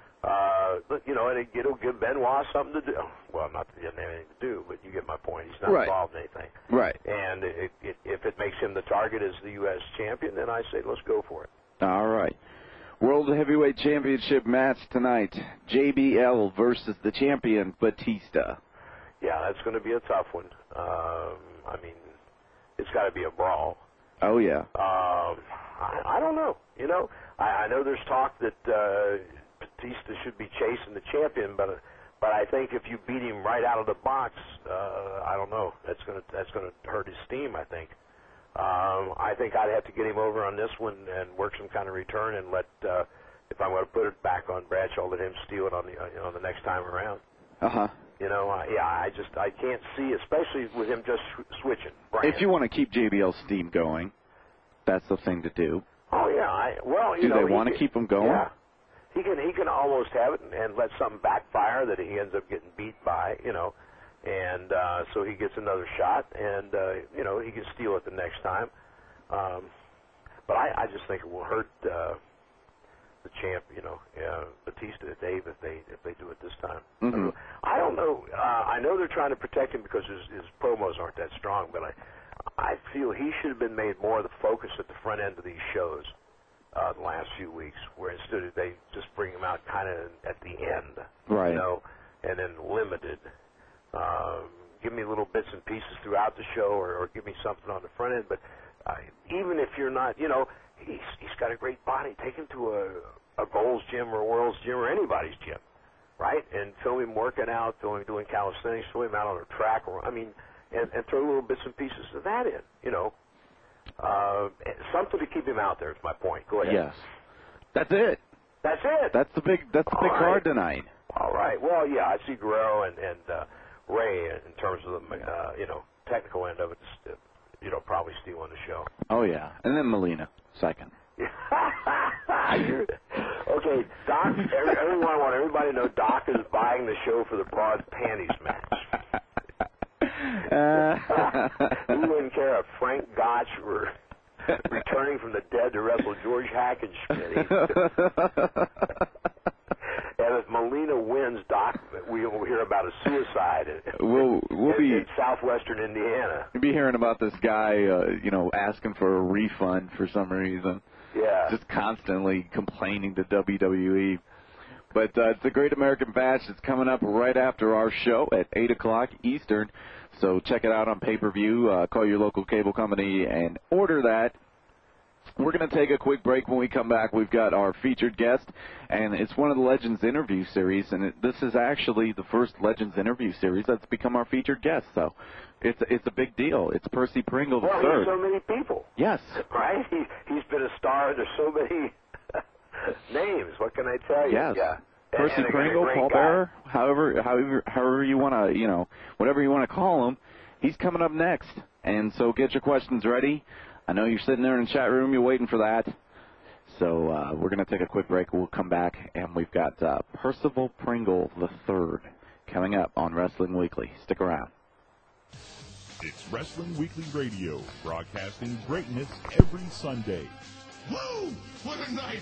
Uh, but, you know, and it, it'll give Benoit something to do. Well, not that he doesn't have anything to do, but you get my point. He's not Right. involved in anything. Right. And it, it, if it makes him the target as the U S champion, then I say let's go for it. All right. World Heavyweight Championship match tonight. J B L versus the champion, Batista. Yeah, that's going to be a tough one. Um, I mean, it's got to be a brawl. Oh, yeah. Um, I, I don't know. You know, I, I know there's talk that uh, Batista should be chasing the champion, but but I think if you beat him right out of the box, uh, I don't know. That's gonna that's gonna hurt his steam. I think. Um, I think I'd have to get him over on this one and work some kind of return and let uh, if I'm going to put it back on Bradshaw, let him steal it on the uh, on the next time around. Uh huh. You know, uh, yeah, I just I can't see, especially with him just sw- switching. Brand. If you want to keep J B L's steam going, that's the thing to do. Oh yeah, I, well, you do know, they want to keep him going? Yeah, he can he can almost have it and, and let something backfire that he ends up getting beat by, you know, and uh, so he gets another shot, and uh, you know he can steal it the next time. Um, but I, I just think it will hurt. Uh, the champ, you know, uh, Batista, Dave, if they if they do it this time. Mm-hmm. I don't know. Uh, I know they're trying to protect him because his, his promos aren't that strong, but I I feel he should have been made more of the focus at the front end of these shows uh, the last few weeks, where instead of they just bring him out kind of at the end, right? You know, and then limited. Um, give me little bits and pieces throughout the show, or, or give me something on the front end. But uh, even if you're not, you know. He's he's got a great body. Take him to a a Gold's Gym or a World's Gym or anybody's gym, right? And film him working out, film him doing calisthenics, film him out on a track, or I mean, and, and throw little bits and pieces of that in. You know, uh, something to keep him out there. Is my point. Go ahead. Yes, that's it. That's it. That's the big. That's the All big right. card tonight. All right. Well, yeah, I see Guerrero and and uh, Ray in terms of the uh, you know technical end of it. You know, probably stealing the show. Oh yeah, and then Melina second. Okay, Doc. Every, everyone, I want everybody to know Doc is buying the show for the broad panties match. Uh, he wouldn't care if Frank Gotch were returning from the dead to wrestle George Hackenschmidt. And if Melina wins, Doc, we will hear about a suicide in, we'll we'll in, be in southwestern Indiana. We'll be hearing about this guy, uh, you know, asking for a refund for some reason. Yeah. Just constantly complaining to W W E. But uh, it's a Great American Bash. It's coming up right after our show at eight o'clock Eastern. So check it out on pay-per-view. Uh, call your local cable company and order that. We're going to take a quick break. When we come back, we've got our featured guest, and it's one of the Legends interview series, and it, this is actually the first Legends interview series that's become our featured guest. So it's it's a big deal. It's Percy Pringle the well, third. Well, so many people. Yes. Right? He, he's been a star. There's so many names. What can I tell you? Yes. Yeah. Percy and, and Pringle, Paul Bearer, however, however, however you want to, you know, whatever you want to call him, he's coming up next. And so get your questions ready. I know you're sitting there in the chat room. You're waiting for that. So uh, we're going to take a quick break. We'll come back, and we've got uh, Percival Pringle the third coming up on Wrestling Weekly. Stick around. It's Wrestling Weekly Radio, broadcasting greatness every Sunday. Woo! What a night!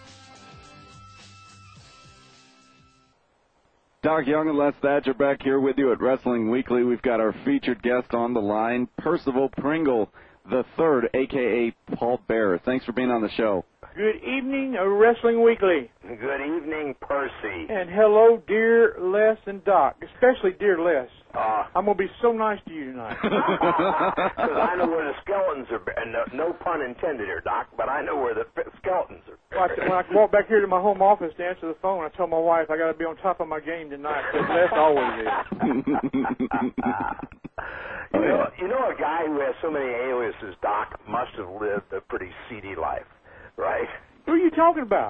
Doc Young and Les Thatcher back here with you at Wrestling Weekly. We've got our featured guest on the line, Percival Pringle the third, a k a. Paul Bearer. Thanks for being on the show. Good evening, uh, Wrestling Weekly. Good evening, Percy. And hello, dear Les and Doc, especially dear Les. Uh, I'm going to be so nice to you tonight. Because I know where the skeletons are. And no, no pun intended here, Doc, but I know where the skeletons are. Well, I, when I walk back here to my home office to answer the phone, I tell my wife I got to be on top of my game tonight, because Les always is. You know, you know, a guy who has so many aliases, Doc, must have lived a pretty seedy life, right? Who are you talking about?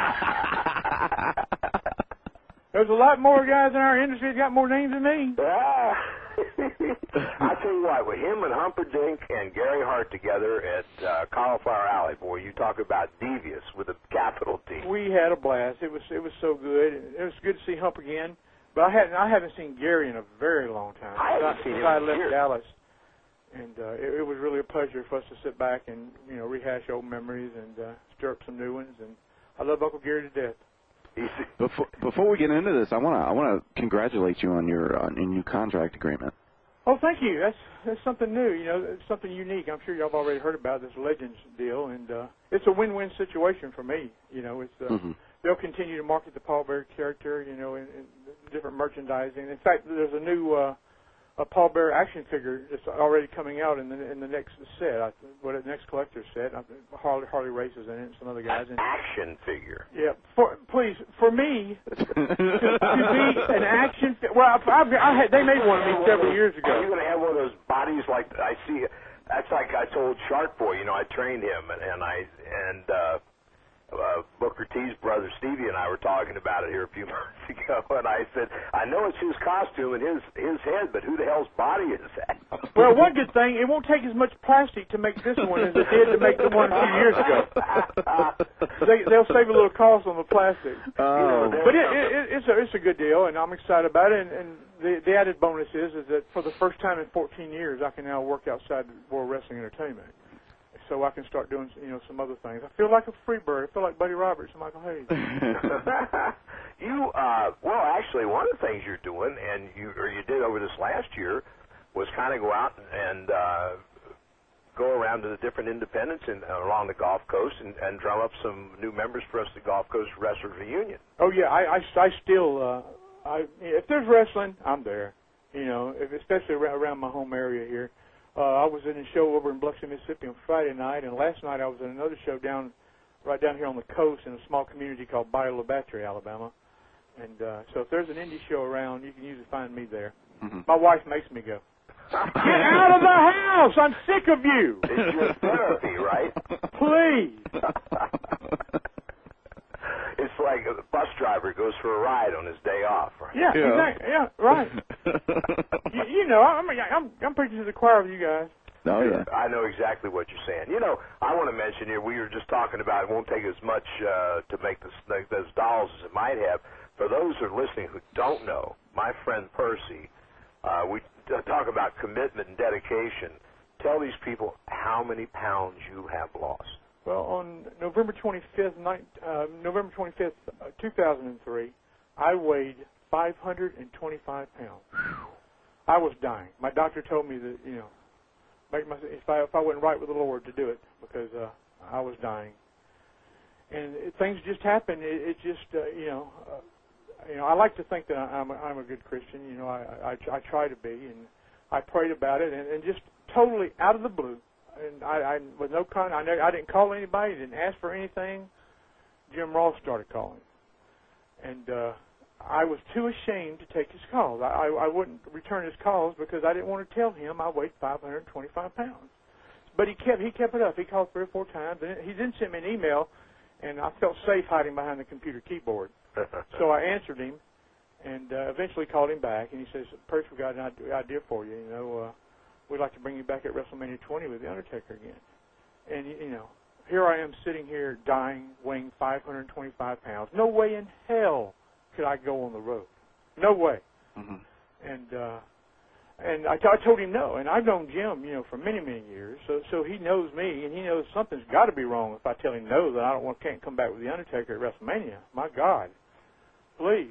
There's a lot more guys in our industry that got more names than me. Ah. I tell you what, with him and Humperdinck and Gary Hart together at uh, Cauliflower Alley, boy, you talk about devious with a capital T. We had a blast. It was it was so good. It was good to see Hump again. But I hadn't I haven't seen Gary in a very long time. I haven't since seen him I in left years. Dallas, and uh, it, it was really a pleasure for us to sit back and you know rehash old memories and uh, stir up some new ones. And I love Uncle Gary to death. Before before we get into this, I want to I want to congratulate you on your on your new contract agreement. Oh, thank you. That's that's something new. You know, it's something unique. I'm sure y'all have already heard about this Legends deal, and uh, it's a win-win situation for me. You know, it's uh, mm-hmm. they'll continue to market the Paul Bearer character. You know, in, in different merchandising. In fact, there's a new uh, a Paul Bearer action figure that's already coming out in the in the next set. I, what the next collector's set. I, Harley Harley Race's in it, and some other guys. And, action figure. Yeah, for please for me to, to be an action. Fi- well, I, I, I had, they made one of me several years ago. Are you going to have one of those bodies like I see? That's like I told Shark Boy. You know, I trained him, and, and I and uh, uh, Booker T's brother Stevie and I were talking about it here a few months ago, and I said, I know it's his costume and his his head, but who the hell's body is that? Well, one good thing, it won't take as much plastic to make this one as it did to make the one a few years ago. they, they'll save a little cost on the plastic. Oh. But it, it, it's a it's a good deal, and I'm excited about it. And, and the the added bonus is is that for the first time in fourteen years, I can now work outside World Wrestling Entertainment, so I can start doing you know some other things. I feel like a free bird. I feel like Buddy Roberts and Michael Hayes. you uh, well, actually, one of the things you're doing, and you or you did over this last year, was kind of go out and uh, go around to the different independents and uh, along the Gulf Coast and, and drum up some new members for us, the Gulf Coast Wrestlers Reunion. Oh yeah, I I, I still uh, I if there's wrestling, I'm there. You know, if, especially around, around my home area here. Uh, I was in a show over in Biloxi, Mississippi on Friday night, and last night I was in another show down right down here on the coast in a small community called Bayou La Battery, Alabama. And uh, so if there's an indie show around, you can usually find me there. Mm-hmm. My wife makes me go. Get out of the house! I'm sick of you! It's your therapy, right? Please! It's like a bus driver goes for a ride on his day off, right? Yeah, yeah, exactly. Yeah, right. you, you know, I'm, I'm I'm preaching to the choir with you guys. Oh, yeah. I know exactly what you're saying. You know, I want to mention here, we were just talking about it won't take as much uh, to make this, those dolls as it might have. For those who are listening who don't know, my friend Percy, uh, we talk about commitment and dedication. Tell these people how many pounds you have lost. Well, on November twenty-fifth, uh, November twenty-fifth, uh, two thousand three, I weighed five hundred twenty-five pounds. I was dying. My doctor told me that, you know, make my, if I if I wasn't right with the Lord to do it because uh, I was dying. And it, things just happened. It, it just, uh, you know, uh, you know, I like to think that I'm a, I'm a good Christian. You know, I, I I try to be, and I prayed about it, and, and just totally out of the blue. And I, I with no con, I, I didn't call anybody, didn't ask for anything. Jim Ross started calling, and uh, I was too ashamed to take his calls. I, I, I wouldn't return his calls because I didn't want to tell him I weighed five hundred twenty-five pounds. But he kept he kept it up. He called three or four times, and he then sent me an email, and I felt safe hiding behind the computer keyboard. So I answered him, and uh, eventually called him back, and he says, "Percy, we got an idea for you. You know." Uh, We'd like to bring you back at WrestleMania twenty with The Undertaker again. And, you know, here I am sitting here dying, weighing five hundred twenty-five pounds. No way in hell could I go on the road. No way. Mm-hmm. And uh, and I, t- I told him no. And I've known Jim, you know, for many, many years. So so he knows me, and he knows something's got to be wrong if I tell him no, that I don't want, can't come back with The Undertaker at WrestleMania. My God. Please.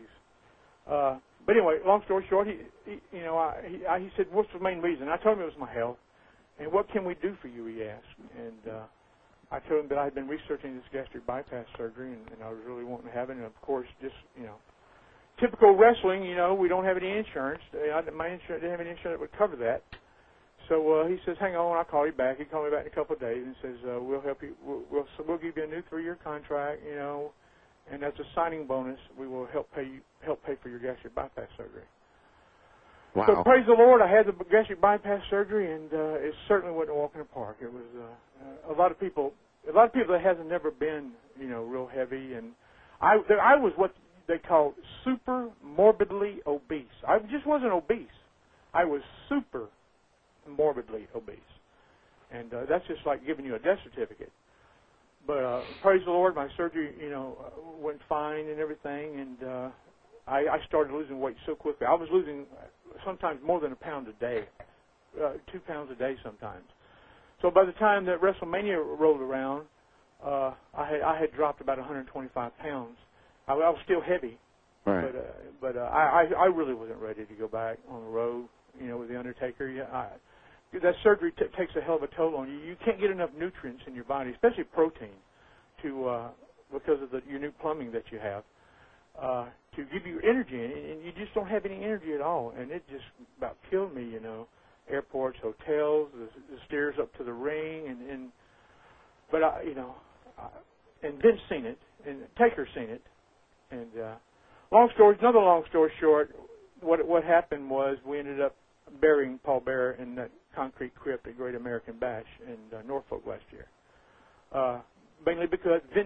Uh But anyway, long story short, he, he you know, I, he, I, he said, "What's the main reason?" I told him it was my health. And what can we do for you? He asked. And uh, I told him that I had been researching this gastric bypass surgery, and, and I was really wanting to have it. And of course, just you know, typical wrestling. You know, we don't have any insurance. I, my insurance didn't have any insurance that would cover that. So uh, he says, "Hang on, I'll call you back." He called me back in a couple of days and says, uh, "We'll help you. We'll, we'll so we'll give you a new three-year contract. You know." And as a signing bonus, we will help pay you help pay for your gastric bypass surgery. Wow. So praise the Lord, I had the gastric bypass surgery, and uh, it certainly wasn't a walk in the park. It was uh, a lot of people, a lot of people that hasn't never been, you know, real heavy, and I I was what they call super morbidly obese. I just wasn't obese. I was super morbidly obese, and uh, that's just like giving you a death certificate. But uh, praise the Lord, my surgery, you know, went fine and everything, and uh, I, I started losing weight so quickly. I was losing sometimes more than a pound a day, uh, two pounds a day sometimes. So by the time that WrestleMania rolled around, uh, I had I had dropped about one hundred twenty-five pounds. I, I was still heavy, right. but uh, but uh, I I really wasn't ready to go back on the road, you know, with the Undertaker. Yeah, I, that surgery t- takes a hell of a toll on you. You can't get enough nutrients in your body, especially protein, to uh, because of the, your new plumbing that you have, uh, to give you energy, and, and you just don't have any energy at all. And it just about killed me, you know. Airports, hotels, the, the stairs up to the ring, and, and but I, you know, I, and Vince seen it, and Taker seen it, and uh, long story, another long story short, what what happened was we ended up burying Paul Bearer in that concrete crypt at Great American Bash in uh, Norfolk last year. Uh, mainly because Vince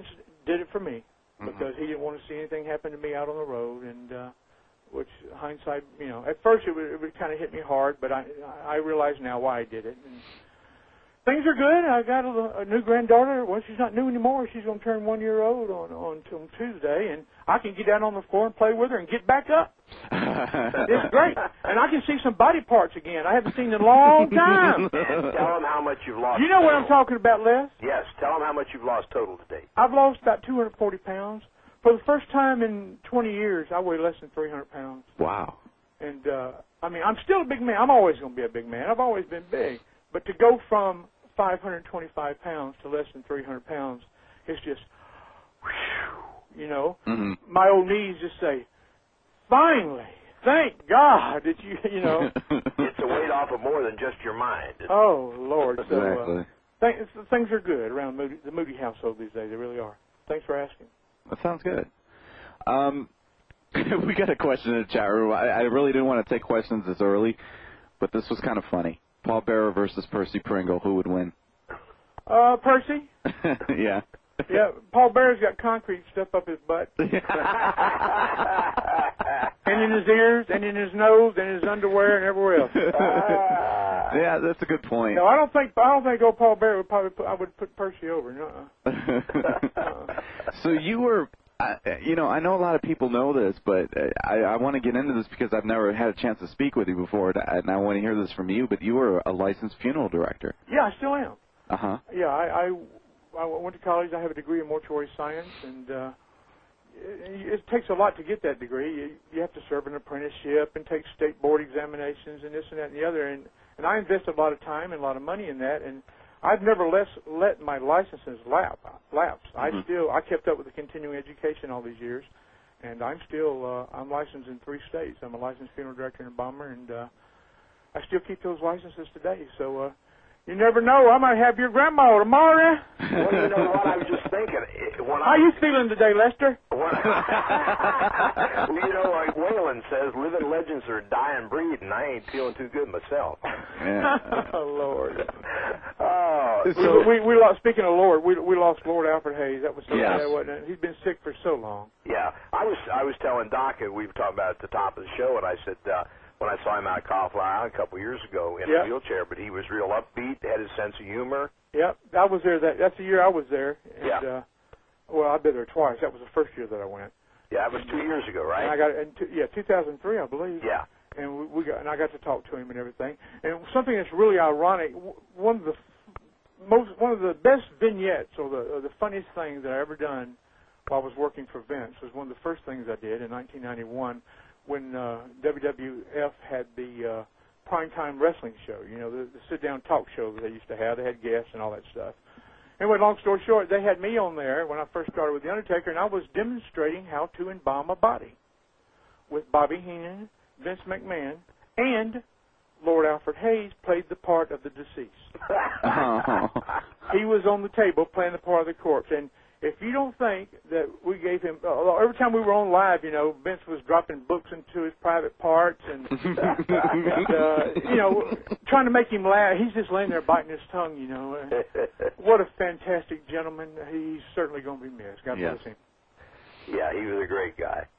did it for me Mhm. because he didn't want to see anything happen to me out on the road, and uh, which hindsight, you know, at first it would, it would kind of hit me hard, but I I realize now why I did it. And things are good. I got a, a new granddaughter. Well, she's not new anymore. She's going to turn one year old on on till Tuesday, and I can get down on the floor and play with her and get back up. It's great, and I can see some body parts again. I haven't seen in a long time. And tell them how much you've lost. You know what total. I'm talking about, Les? Yes, tell them how much you've lost total to date. I've lost about two hundred forty pounds. For the first time in twenty years, I weigh less than three hundred pounds. Wow. And, uh, I mean, I'm still a big man. I'm always going to be a big man. I've always been big. But to go from five hundred twenty-five pounds to less than three hundred pounds, it's just, whew, you know. Mm-hmm. My old knees just say, finally, thank God that you, you know. It's a weight off of more than just your mind. Oh, Lord. So, Exactly. uh, th- things are good around Moody, the Moody household these days. They really are. Thanks for asking. That sounds good. Um, we got a question in the chat room. I, I really didn't want to take questions this early, but this was kind of funny. Paul Bearer versus Percy Pringle. Who would win? Uh, Percy? Yeah. Yeah, Paul Bear's got concrete stuff up his butt. And in his ears, and in his nose, and his underwear, and everywhere else. Uh, Yeah, that's a good point. no, I don't think I don't think old Paul Bear would probably put, I would put Percy over. No. So you were, uh, you know, I know a lot of people know this, but uh, I, I want to get into this because I've never had a chance to speak with you before, and I want to hear this from you. But you were a licensed funeral director. Yeah, I still am. Uh huh. Yeah, I, I I went to college. I have a degree in mortuary science, and uh, it, it takes a lot to get that degree. You, you have to serve an apprenticeship and take state board examinations and this and that and the other. And, and I invested a lot of time and a lot of money in that. And I've never less, let my licenses lap, lapse. Mm-hmm. I still I kept up with the continuing education all these years, and I'm still uh, I'm licensed in three states. I'm a licensed funeral director and embalmer, and uh, I still keep those licenses today. So. Uh, You never know. I might have your grandma tomorrow. Well, you know what? I was just thinking. When How I, you feeling today, Lester? When I, well, you know, like Waylon says, living legends are a dying breed, and I ain't feeling too good myself. Yeah. Oh, Lord. Oh, So, we, we, we lost, speaking of Lord, we we lost Lord Alfred Hayes. That was so Yes. sad, wasn't it? He's been sick for so long. yeah. I was I was telling Doc, and we were talking about it at the top of the show, and I said, uh, when I saw him out of Cauliflower Island a couple of years ago in Yep. a wheelchair, but he was real upbeat, had his sense of humor. Yep, I was there. That That's the year I was there. And, Yeah. Uh, well, I've been there twice. That was the first year that I went. Yeah, that was two years ago, right? And I got in two, yeah, two thousand three, I believe. Yeah. And we, we got and I got to talk to him and everything. And something that's really ironic. w- One of the most one of the best vignettes or the or the funniest things that I ever done while I was working for Vince was one of the first things I did in nineteen ninety-one when uh, W W F had the uh, primetime wrestling show. You know, the, the sit-down talk show that they used to have. They had guests and all that stuff. Anyway, long story short, they had me on there when I first started with The Undertaker, and I was demonstrating how to embalm a body with Bobby Heenan, Vince McMahon, and Lord Alfred Hayes played the part of the deceased. Oh. He was on the table playing the part of the corpse. And if you don't think that we gave him, uh, every time we were on live, you know, Vince was dropping books into his private parts and, and uh, you know, trying to make him laugh. He's just laying there biting his tongue, you know. What a fantastic gentleman. He's certainly going to be missed. God Yes. bless him. Yeah, he was a great guy.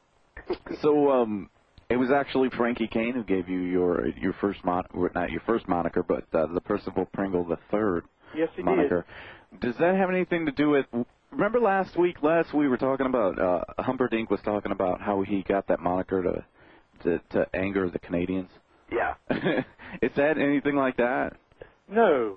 So, um, it was actually Frankie Kane who gave you your your first mon- not your first moniker, but uh, the Percival Pringle the third Yes, he moniker. Did. Does that have anything to do with? Remember last week? Last we were talking about uh, Humperdinck was talking about how he got that moniker to to, to anger the Canadians. Yeah. Is that anything like that? No.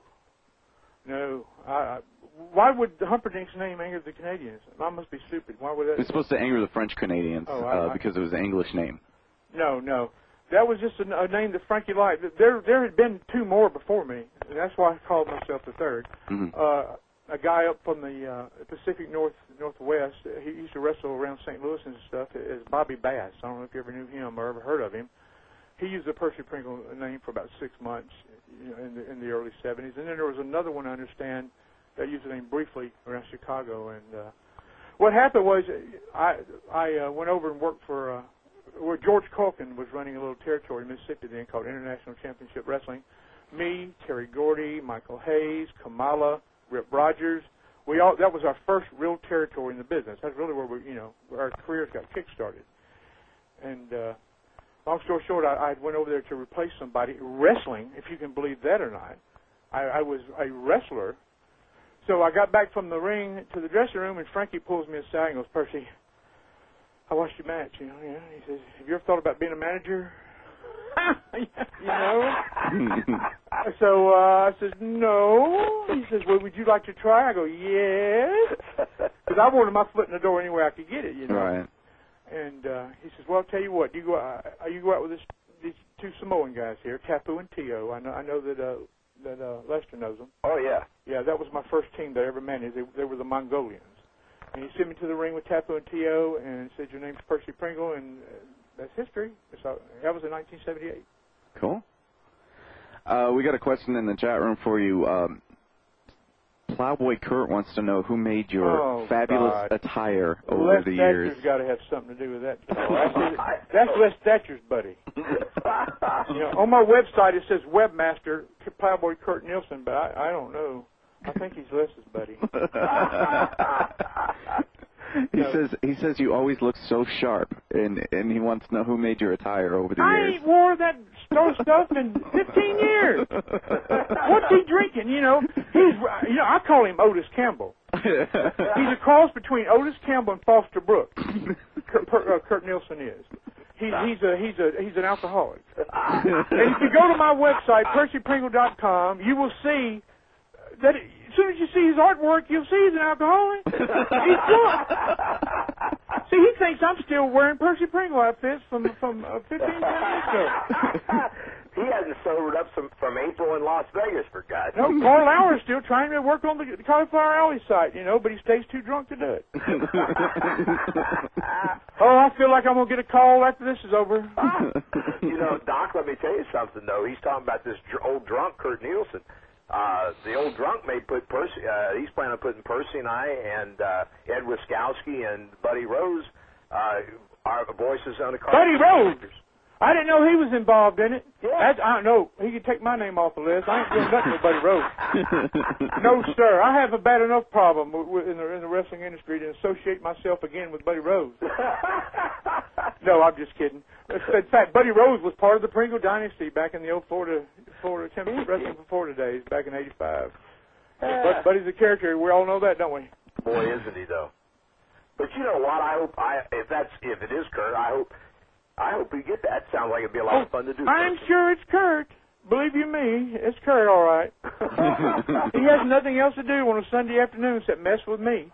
No. I, I, why would the Humperdinck's name anger the Canadians? I must be stupid. Why would that? It's supposed to anger the French Canadians Oh, I- uh, I- because it was an English name. No, no. That was just a, a name that Frankie liked. There there had been two more before me, and that's why I called myself the third. Mm-hmm. Uh, a guy up from the uh, Pacific North Northwest, he used to wrestle around Saint Louis and stuff, is Bobby Bass. I don't know if you ever knew him or ever heard of him. He used the Percy Pringle name for about six months you know, in the in the early seventies. And then there was another one, I understand, that used the name briefly around Chicago. And uh, what happened was I I uh, went over and worked for... Uh, where George Culkin was running a little territory in Mississippi then called International Championship Wrestling. Me, Terry Gordy, Michael Hayes, Kamala, Rip Rogers, we all that was our first real territory in the business. That's really where we, you know, where our careers got kick-started. And uh, long story short, I, I went over there to replace somebody wrestling, if you can believe that or not. I, I was a wrestler. So I got back from the ring to the dressing room, and Frankie pulls me aside and goes, "Percy, I watched your match, you know." Yeah. He says, "Have you ever thought about being a manager?" You know? So uh, I says, "No." He says, "Well, would you like to try?" I go, "Yes." Because I wanted my foot in the door anywhere I could get it, you know. Right. And uh, he says, "Well, I'll tell you what. You go out, uh, you go out with this, these two Samoan guys here, Tapu and Tio. I know, I know that uh, that uh, Lester knows them." Oh, yeah. Yeah, that was my first team that I ever managed. They, they were the Mongolians. And he sent me to the ring with Tapu and Tio and said, "Your name's Percy Pringle," and uh, that's history. So that was in nineteen seventy-eight. Cool. Uh, we got a question in the chat room for you. Um, Plowboy Kurt wants to know who made your oh, fabulous God. attire over Les the years. Thatcher's got to have something to do with that. That's, that's Les Thatcher's buddy. You know, on my website it says webmaster Plowboy Kurt Nielsen, but I, I don't know. I think he's Les's buddy. He No. says he says you always look so sharp, and and he wants to know who made your attire over the I years. ain't wore that those stuff in fifteen years. What's he drinking? You know, he's you know I call him Otis Campbell. He's a cross between Otis Campbell and Foster Brooks. Kurt, uh, Kurt Nielsen is. He's he's a he's a he's an alcoholic. And if you go to my website percy pringle dot com, you will see that. It, As soon as you see his artwork, you'll see he's an alcoholic. He's drunk. See, he thinks I'm still wearing Percy Pringle outfits from from uh, fifteen years ago. He hasn't sobered up some, from April in Las Vegas, for God's sake. No, Carl Lauer's still trying to work on the, the Cauliflower Alley site, you know, but he stays too drunk to do it. Oh, I feel like I'm going to get a call after this is over. You know, Doc, let me tell you something, though. He's talking about this dr- old drunk Kurt Nielsen. Uh, the old drunk may put Percy, uh, he's planning on putting Percy and I and uh, Ed Wiskowski and Buddy Rose, uh, our voices on the car. Buddy Rose! I didn't know he was involved in it. Yeah. That's, I don't know. He could take my name off the list. I ain't doing nothing with Buddy Rose. No, sir. I have a bad enough problem with, with, in, the, in the wrestling industry to associate myself again with Buddy Rose. No, I'm just kidding. In fact, Buddy Rose was part of the Pringle dynasty back in the old Florida, Florida Championship Wrestling for Florida days back in eighty-five. But Buddy's a character. We all know that, don't we? Boy, isn't he, though. But you know what? I hope, I if that's if it is Kurt, I hope I hope we get that. Sounds like it'd be a lot of fun to do. I'm sure it's Kurt. Believe you me, it's Kurt, all right. He has nothing else to do on a Sunday afternoon except mess with me.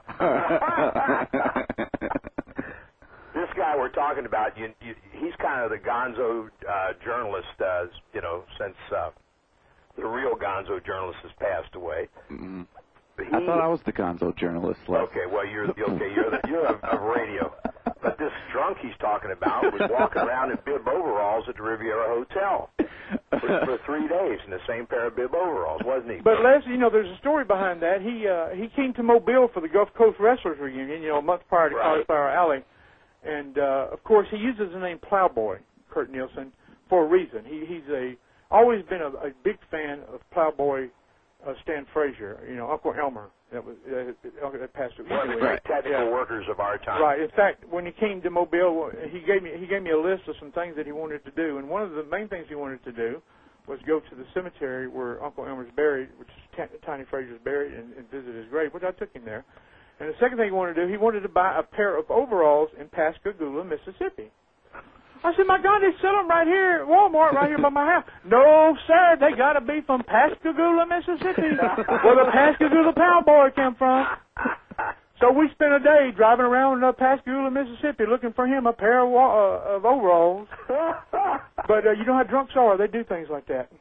This guy we're talking about, you, you, he's kind of the gonzo uh, journalist, uh, you know, since uh, the real gonzo journalist has passed away. Mm-hmm. He, I thought I was the gonzo journalist. Les. Okay, well, you're okay. You're the, you're of, of radio. But this drunk he's talking about was walking around in bib overalls at the Riviera Hotel for, for three days in the same pair of bib overalls, wasn't he? But Les, you know, there's a story behind that. He uh, he came to Mobile for the Gulf Coast Wrestlers reunion, you know, a month prior to Right. Cauliflower Alley, and uh, of course he uses the name Plowboy Kurt Nielsen for a reason. He he's a always been a, a big fan of Plowboy uh, Stan Frazier, you know, Uncle Elmer. That was uh, that passed away. One of the great technical Yeah. workers of our time. Right. In fact, when he came to Mobile, he gave me he gave me a list of some things that he wanted to do, and one of the main things he wanted to do was go to the cemetery where Uncle Elmer's buried, which is T- Tiny Frazier's buried, and, and visit his grave, which I took him there. And the second thing he wanted to do, he wanted to buy a pair of overalls in Pascagoula, Mississippi. I said, my God, they sell them right here at Walmart, right here by my house. No, sir, they got to be from Pascagoula, Mississippi, where the Pascagoula Plowboy came from. So we spent a day driving around uh, Pascagoula, Mississippi, looking for him a pair of, wa- uh, of overalls. But uh, you know how drunks are; they do things like that.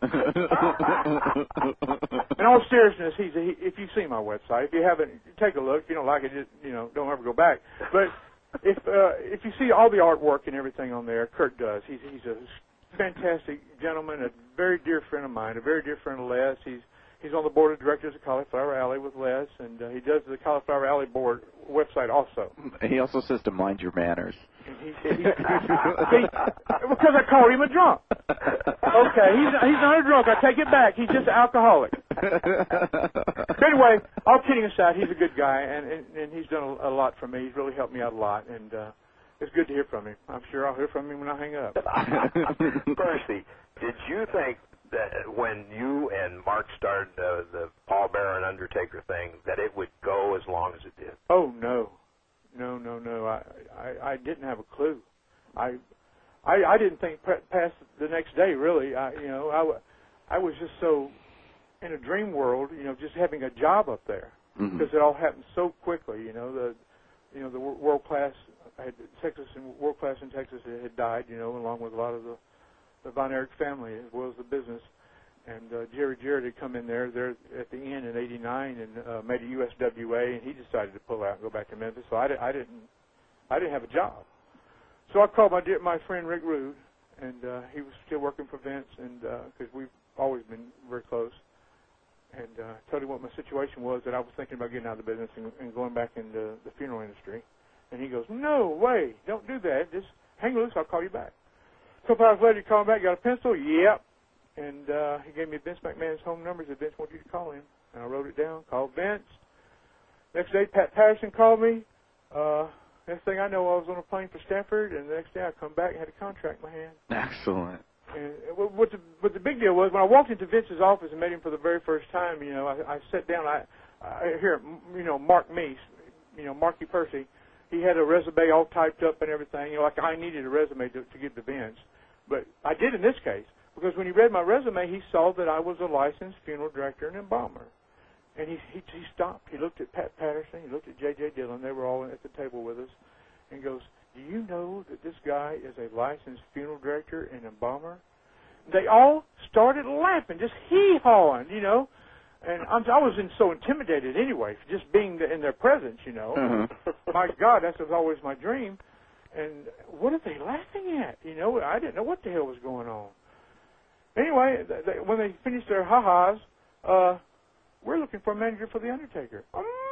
In all seriousness, he's a, he, if you see my website, if you haven't, take a look. If you don't like it, just you know, don't ever go back. But if uh, if you see all the artwork and everything on there, Kurt does. He's he's a fantastic gentleman, a very dear friend of mine, a very dear friend of Les. He's He's on the board of directors of Cauliflower Alley with Les, and uh, he does the Cauliflower Alley board website also. He also says to mind your manners. And he, he, he, see, because I called him a drunk. Okay, he's he's not a drunk. I take it back. He's just an alcoholic. But anyway, all kidding aside, he's a good guy, and, and, and he's done a, a lot for me. He's really helped me out a lot, and uh, it's good to hear from him. I'm sure I'll hear from him when I hang up. Percy, did you think that when you and Mark started uh, the Paul Bearer and Undertaker thing, that it would go as long as it did? Oh, no. No, no, no. I, I, I didn't have a clue. I, I, I didn't think past the next day, really. I, you know, I, I was just so in a dream world, you know, just having a job up there, because mm-hmm. it all happened so quickly. You know, the, you know, the world class, I had Texas and world class in Texas had died, you know, along with a lot of the, the Von Erich family as well as the business. And uh, Jerry Jarrett had come in there there at the end in eighty-nine and uh, made a U S W A, and he decided to pull out and go back to Memphis. So I, di- I didn't, I didn't have a job. So I called my dear, my friend Rick Rude, and uh, he was still working for Vince, and because uh, we've always been very close. And uh, told him what my situation was, that I was thinking about getting out of the business and, and going back into the funeral industry. And he goes, "No way, don't do that. Just hang loose. I'll call you back." A couple hours later, he called me back. Got a pencil? Yep. And uh, he gave me Vince McMahon's home number. He said, "Vince wants you to call him." And I wrote it down. Called Vince. Next day, Pat Patterson called me. Uh, next thing I know, I was on a plane for Stanford, and the next day I come back and had a contract in my hand. Excellent. And what the, what the big deal was, when I walked into Vince's office and met him for the very first time, you know, I, I sat down. I, I hear, you know, Mark Meese, you know, Marky Percy. He had a resume all typed up and everything. You know, like I needed a resume to, to give to Vince, but I did in this case because when he read my resume, he saw that I was a licensed funeral director and embalmer, and he he, he stopped. He looked at Pat Patterson. He looked at J J Dillon. They were all at the table with us, and goes, "Do you know that this guy is a licensed funeral director and embalmer?" They all started laughing, just hee-hawing, you know. And I'm, I was in so intimidated anyway, just being the, in their presence, you know. Uh-huh. My God, that was always my dream. And what are they laughing at? You know, I didn't know what the hell was going on. Anyway, they, when they finished their ha-has, uh, we're looking for a manager for The Undertaker.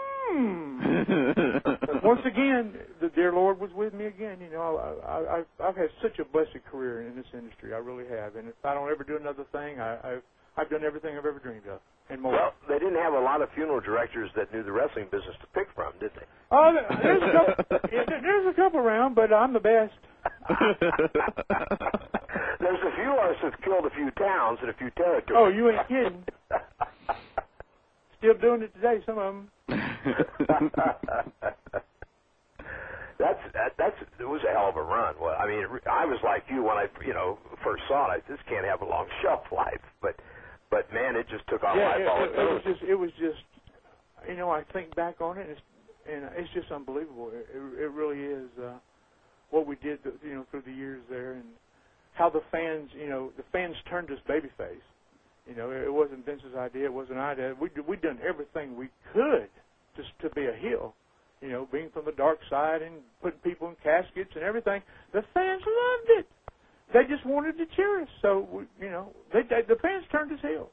Mm. Once again, the dear Lord was with me again. You know, I, I, I've, I've had such a blessed career in this industry. I really have. And if I don't ever do another thing, I, I've, I've done everything I've ever dreamed of and more. Well, they didn't have a lot of funeral directors that knew the wrestling business to pick from, did they? Oh, there's a couple, yeah, there's a couple around, but I'm the best. There's a few of us that's killed a few towns and a few territories. Oh, you ain't kidding. Still doing it today, some of them. that's that, that's it was a hell of a run. Well, I mean, I was like you when I you know first saw it. I this can't have a long shelf life, but but man, it just took off yeah, life it, all it, it was just it was just you know I think back on it and it's, and it's just unbelievable. It, it, it really is uh, what we did you know through the years there and how the fans you know the fans turned us babyface. You know, it wasn't Vince's idea. It wasn't our idea. We we'd done everything we could just to be a heel. You know, being from the dark side and putting people in caskets and everything. The fans loved it. They just wanted to cheer us. So we, you know, they, they the fans turned us heel,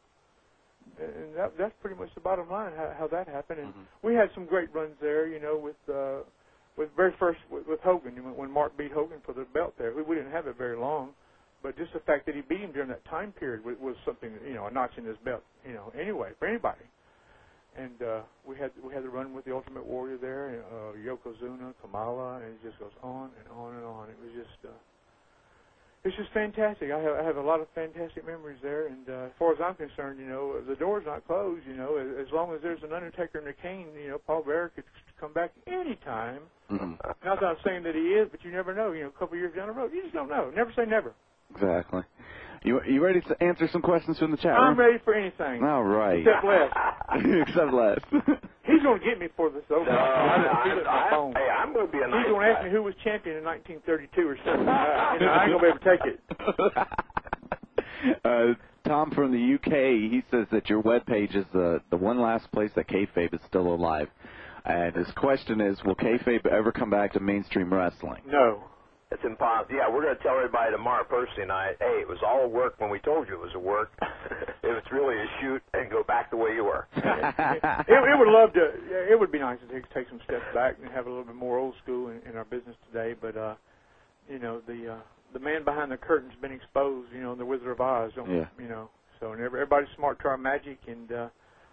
and that, that's pretty much the bottom line how, how that happened. And mm-hmm. we had some great runs there. You know, with uh, with very first with, with Hogan when Mark beat Hogan for the belt there. We, we didn't have it very long. But just the fact that he beat him during that time period was, was something, you know, a notch in his belt, you know, anyway, for anybody. And uh, we had we had the run with the Ultimate Warrior there, and, uh, Yokozuna, Kamala, and it just goes on and on and on. It was just, uh, it's just fantastic. I have, I have a lot of fantastic memories there. And uh, as far as I'm concerned, you know, the door's not closed. You know, as, as long as there's an Undertaker and a Kane, you know, Paul Bearer could come back any time. Mm-hmm. Not that I'm saying that he is, but you never know. You know, a couple of years down the road, you just don't know. Never say never. Exactly. You you ready to answer some questions from the chat room? I'm ready for anything. All right. Except Les. Except Les. He's going to get me for this over. No, I, I, I, hey, I'm going to be a nice He's going to ask me who was champion in nineteen thirty-two or something. I, you know, I ain't going to be able to take it. uh, Tom from the U K, he says that your webpage is the, the one last place that kayfabe is still alive. And his question is, will kayfabe ever come back to mainstream wrestling? No. It's impossible. Yeah, we're going to tell everybody tomorrow, Percy and I, hey, it was all work when we told you it was a work. It was really a shoot and go back the way you were. it, it, it would love to. It would be nice to take, take some steps back and have a little bit more old school in, in our business today. But uh, you know, the uh, the man behind the curtain's been exposed. You know, in the Wizard of Oz. Don't, yeah. You know, so and everybody's smart to our magic, and uh,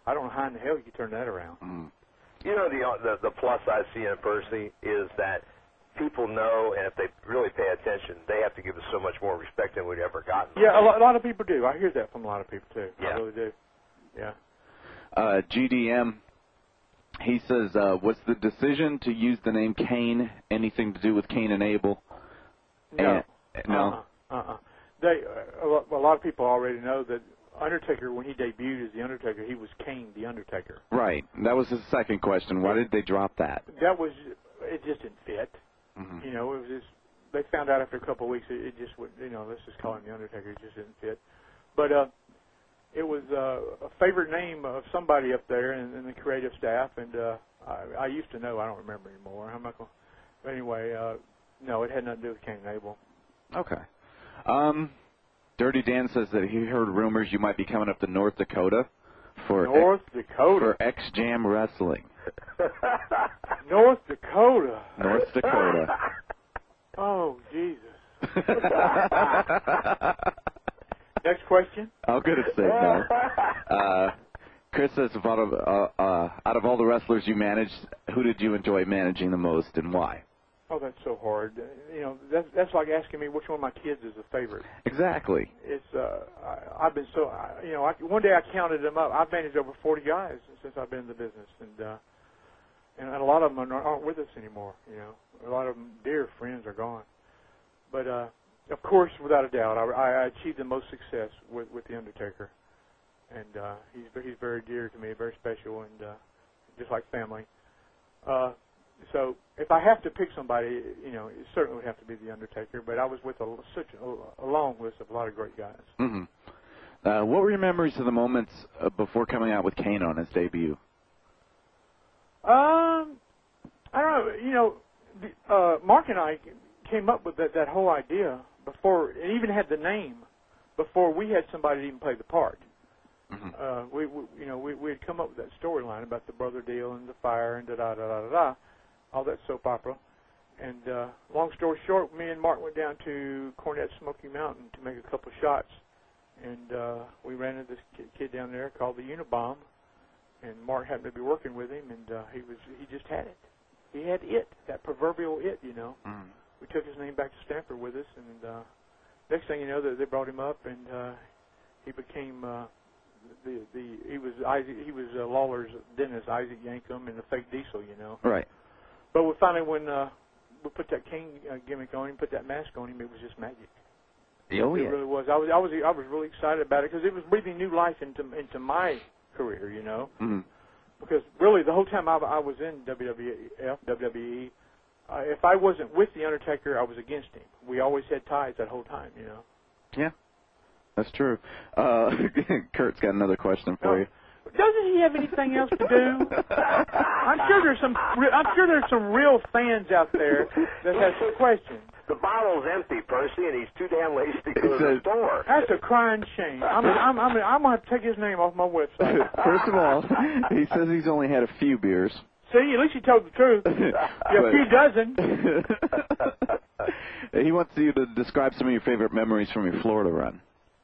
I don't know how in the hell you could turn that around. Mm. You know, the, the the plus I see in it, Percy, is that people know, and if they really pay attention, they have to give us so much more respect than we'd ever gotten. Yeah, a lot, a lot of people do. I hear that from a lot of people, too. Yeah. I really do. Yeah. Uh, G D M, he says, uh, was the decision to use the name Cain anything to do with Cain and Abel? No. And, no? Uh-uh. Uh-uh. They, uh, a, lot, a lot of people already know that Undertaker, when he debuted as The Undertaker, he was Cain the Undertaker. Right. That was his second question. Why did they drop that? That was, it just didn't fit. Mm-hmm. You know, it was just, they found out after a couple of weeks it, it just would, you know, let's just call him The Undertaker. It just didn't fit. But uh, it was uh, a favorite name of somebody up there in, in the creative staff, and uh, I, I used to know. I don't remember anymore. I'm not gonna, but anyway, uh, no, it had nothing to do with Cain and Abel. Okay. Um, Dirty Dan says that he heard rumors you might be coming up to North Dakota for North X, Dakota for X Jam Wrestling. North Dakota. North Dakota. Oh, Jesus. Next question. I'll get it saved now. Uh, Chris says, out of, uh, uh, out of all the wrestlers you managed, who did you enjoy managing the most and why? Oh, that's so hard. You know, that's that's like asking me which one of my kids is a favorite. Exactly. It's uh, I, I've been so I, you know, I, one day I counted them up. I've managed over forty guys since I've been in the business, and uh, and a lot of them aren't with us anymore. You know, a lot of them, dear friends, are gone. But uh, of course, without a doubt, I, I achieved the most success with with the Undertaker, and uh, he's he's very dear to me, very special, and uh, just like family. Uh, So if I have to pick somebody, you know, it certainly would have to be The Undertaker, but I was with a, such a, a long list of a lot of great guys. Mm-hmm. Uh, what were your memories of the moments uh, before coming out with Kane on his debut? Um, I don't know. You know, the, uh, Mark and I came up with that, that whole idea before it even had the name, before we had somebody to even play the part. Mm-hmm. Uh, we, we, you know, we we had come up with that storyline about the brother deal and the fire and da da da da da da. All that soap opera. And uh, long story short, me and Mark went down to Cornet Smoky Mountain to make a couple of shots. And uh, we ran into this kid, kid down there called the Unabomb. And Mark happened to be working with him, and uh, he was he just had it. He had it, that proverbial it, you know. Mm. We took his name back to Stanford with us, and uh, next thing you know, they, they brought him up, and uh, he became uh, the the he was Isaac, he was uh, Lawler's dentist, Isaac Yankum, and the fake Diesel, you know. Right. But we finally, when uh, we put that king uh, gimmick on him, put that mask on him, it was just magic. Oh, it yeah. really was. I was, I was, I was really excited about it because it was breathing new life into into my career, you know. Mm-hmm. Because really, the whole time I, I was in W W F, W W E, uh, if I wasn't with the Undertaker, I was against him. We always had ties that whole time, you know. Yeah, that's true. Uh, Kurt's got another question for no. you. Doesn't he have anything else to do? I'm sure there's some. I'm sure there's some real fans out there that have some questions. The bottle's empty, Percy, and he's too damn lazy to go to the store. That's a crying shame. I'm, I'm, I'm, I'm going to have to take his name off my website. First of all, he says he's only had a few beers. See, at least he told the truth. Yeah, a few dozen. He wants you to describe some of your favorite memories from your Florida run.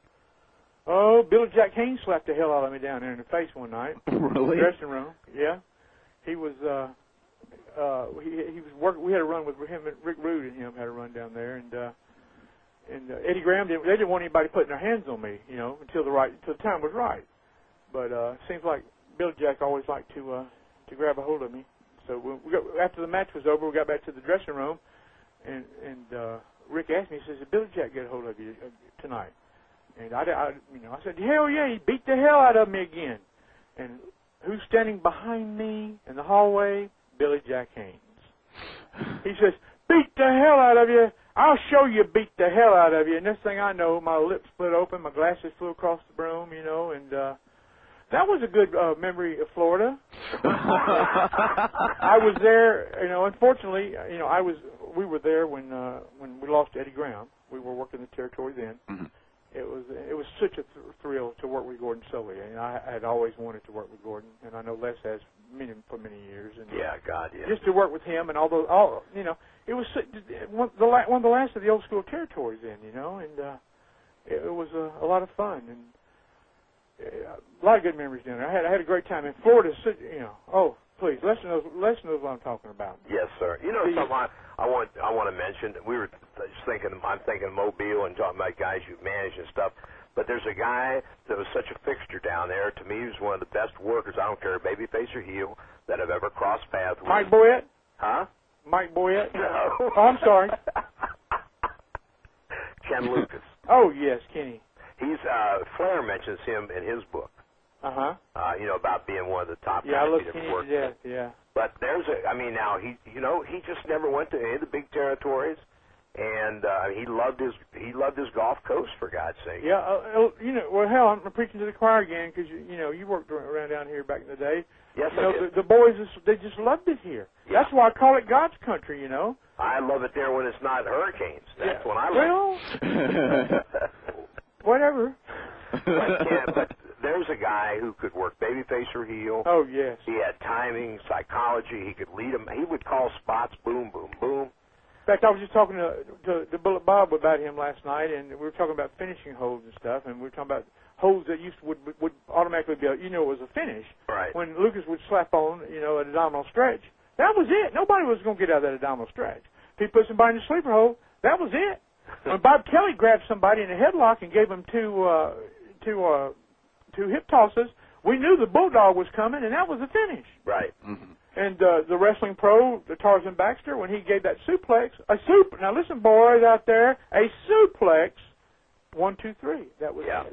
Oh, Billy Jack Kane slapped the hell out of me down there in the face one night. Really? Dressing room. Yeah. He was. Uh, uh, he, he was working. We had a run with him and Rick Rude and him had a run down there, and uh, and uh, Eddie Graham didn't. They didn't want anybody putting their hands on me, you know, until the right, until the time was right. But uh, it seems like Billy Jack always liked to uh, to grab a hold of me. So when we got, after the match was over, we got back to the dressing room, and and uh, Rick asked me, he says, "Did Billy Jack get a hold of you uh, tonight?" And I, I, you know, I said, "Hell yeah, he beat the hell out of me again." And who's standing behind me in the hallway? Billy Jack Haynes. He says, "Beat the hell out of you. I'll show you beat the hell out of you." And next thing I know, my lips split open, my glasses flew across the room, you know, and uh, that was a good uh, memory of Florida. I was there, you know. Unfortunately, you know, I was. We were there when uh, when we lost Eddie Graham. We were working the territory then. Mm-hmm. It was it was such a th- thrill to work with Gordon Solie, and I had always wanted to work with Gordon, and I know Les has many for many years. And yeah, God, yeah. Just to work with him, and although all you know, it was one, the one of the last of the old school territories then, you know, and uh, it, it was a, a lot of fun, and a lot of good memories down there. I had I had a great time in Florida. You know, oh please, Lester knows Lester knows what I'm talking about. Yes, sir. You know, something I, I want I want to mention. We were just thinking. I'm thinking Mobile and talking about guys you manage and stuff. But there's a guy that was such a fixture down there. To me, he was one of the best workers. I don't care, babyface or heel, that I've ever crossed paths with. Mike Boyette? Huh? Mike Boyette? No. Oh, I'm sorry. Ken Lucas. Oh yes, Kenny. He's uh, Flair mentions him in his book. Uh-huh. Uh, you know, about being one of the top Yeah, I guys love he'd Kenny ever worked to death, with. yeah. But there's a, I mean, now he, you know, he just never went to any of the big territories, and uh, he loved his, he loved his Gulf Coast, for God's sake. Yeah, uh, you know, well, hell, I'm preaching to the choir again because you, you know, you worked around down here back in the day. Yes, you I know, did. the, the boys, just, they just loved it here. Yeah. That's why I call it God's country. You know. I love it there when it's not hurricanes. That's Yeah. when I Well, like. whatever. but, yeah, but there's a guy who could work babyface or heel. Oh yes. He had timing, psychology. He could lead them. He would call spots, boom, boom, boom. In fact, I was just talking to, to, to Bullet Bob about him last night, and we were talking about finishing holds and stuff, and we were talking about holds that used to, would would automatically be, a, you know, it was a finish. Right. When Lucas would slap on, you know, an abdominal stretch, that was it. Nobody was going to get out of that abdominal stretch. If he put somebody in a sleeper hold, that was it. When Bob Kelly grabbed somebody in a headlock and gave him two uh, two uh, two hip tosses, we knew the Bulldog was coming, and that was the finish. Right. Mm-hmm. And uh, the wrestling pro, the Tarzan Baxter, when he gave that suplex, a sup. Now listen, boys out there, a suplex, one, two, three. That was Yeah. it.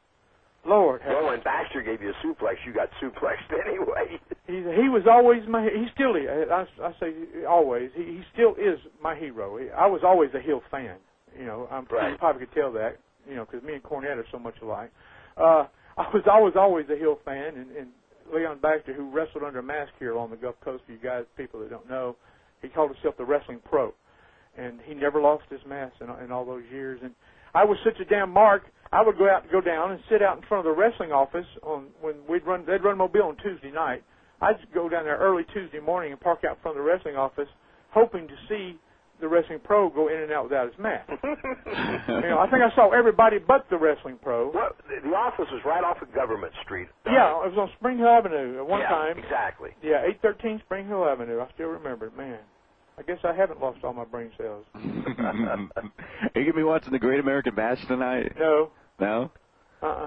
Lord. Well, when Baxter gave you a suplex, you got suplexed anyway. He he was always my. He still is. I, I say always. He he still is my hero. He, I was always a heel fan. You know, I'm Right. you probably could tell that. You know, because me and Cornette are so much alike. Uh, I was always always a heel fan, and, and Leon Baxter, who wrestled under a mask here on the Gulf Coast, for you guys, people that don't know, he called himself the Wrestling Pro, and he never lost his mask in, in all those years. And I was such a damn mark. I would go out, go down, and sit out in front of the wrestling office on when we'd run. They'd run Mobile on Tuesday night. I'd go down there early Tuesday morning and park out in front of the wrestling office, hoping to see the Wrestling Pro go in and out without his mask. You know, I think I saw everybody but the Wrestling Pro. Well, the the office was right off of Government Street. Yeah, it was on Spring Hill Avenue at one yeah, time. exactly. Yeah, eight thirteen Spring Hill Avenue. I still remember it. Man, I guess I haven't lost all my brain cells. Are you going to be watching the Great American Bash tonight? No. No? Uh-uh.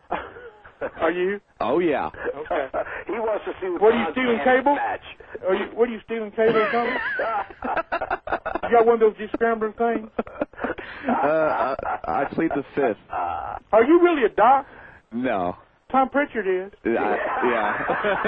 Are you? Oh, yeah. Okay. He wants to see What are you, stealing cable? match. Are you, what are you, stealing cable or something? You got one of those de-scrambler things? Uh, I, I plead the fifth. Are you really a doc? No. Tom Pritchard is. I, yeah.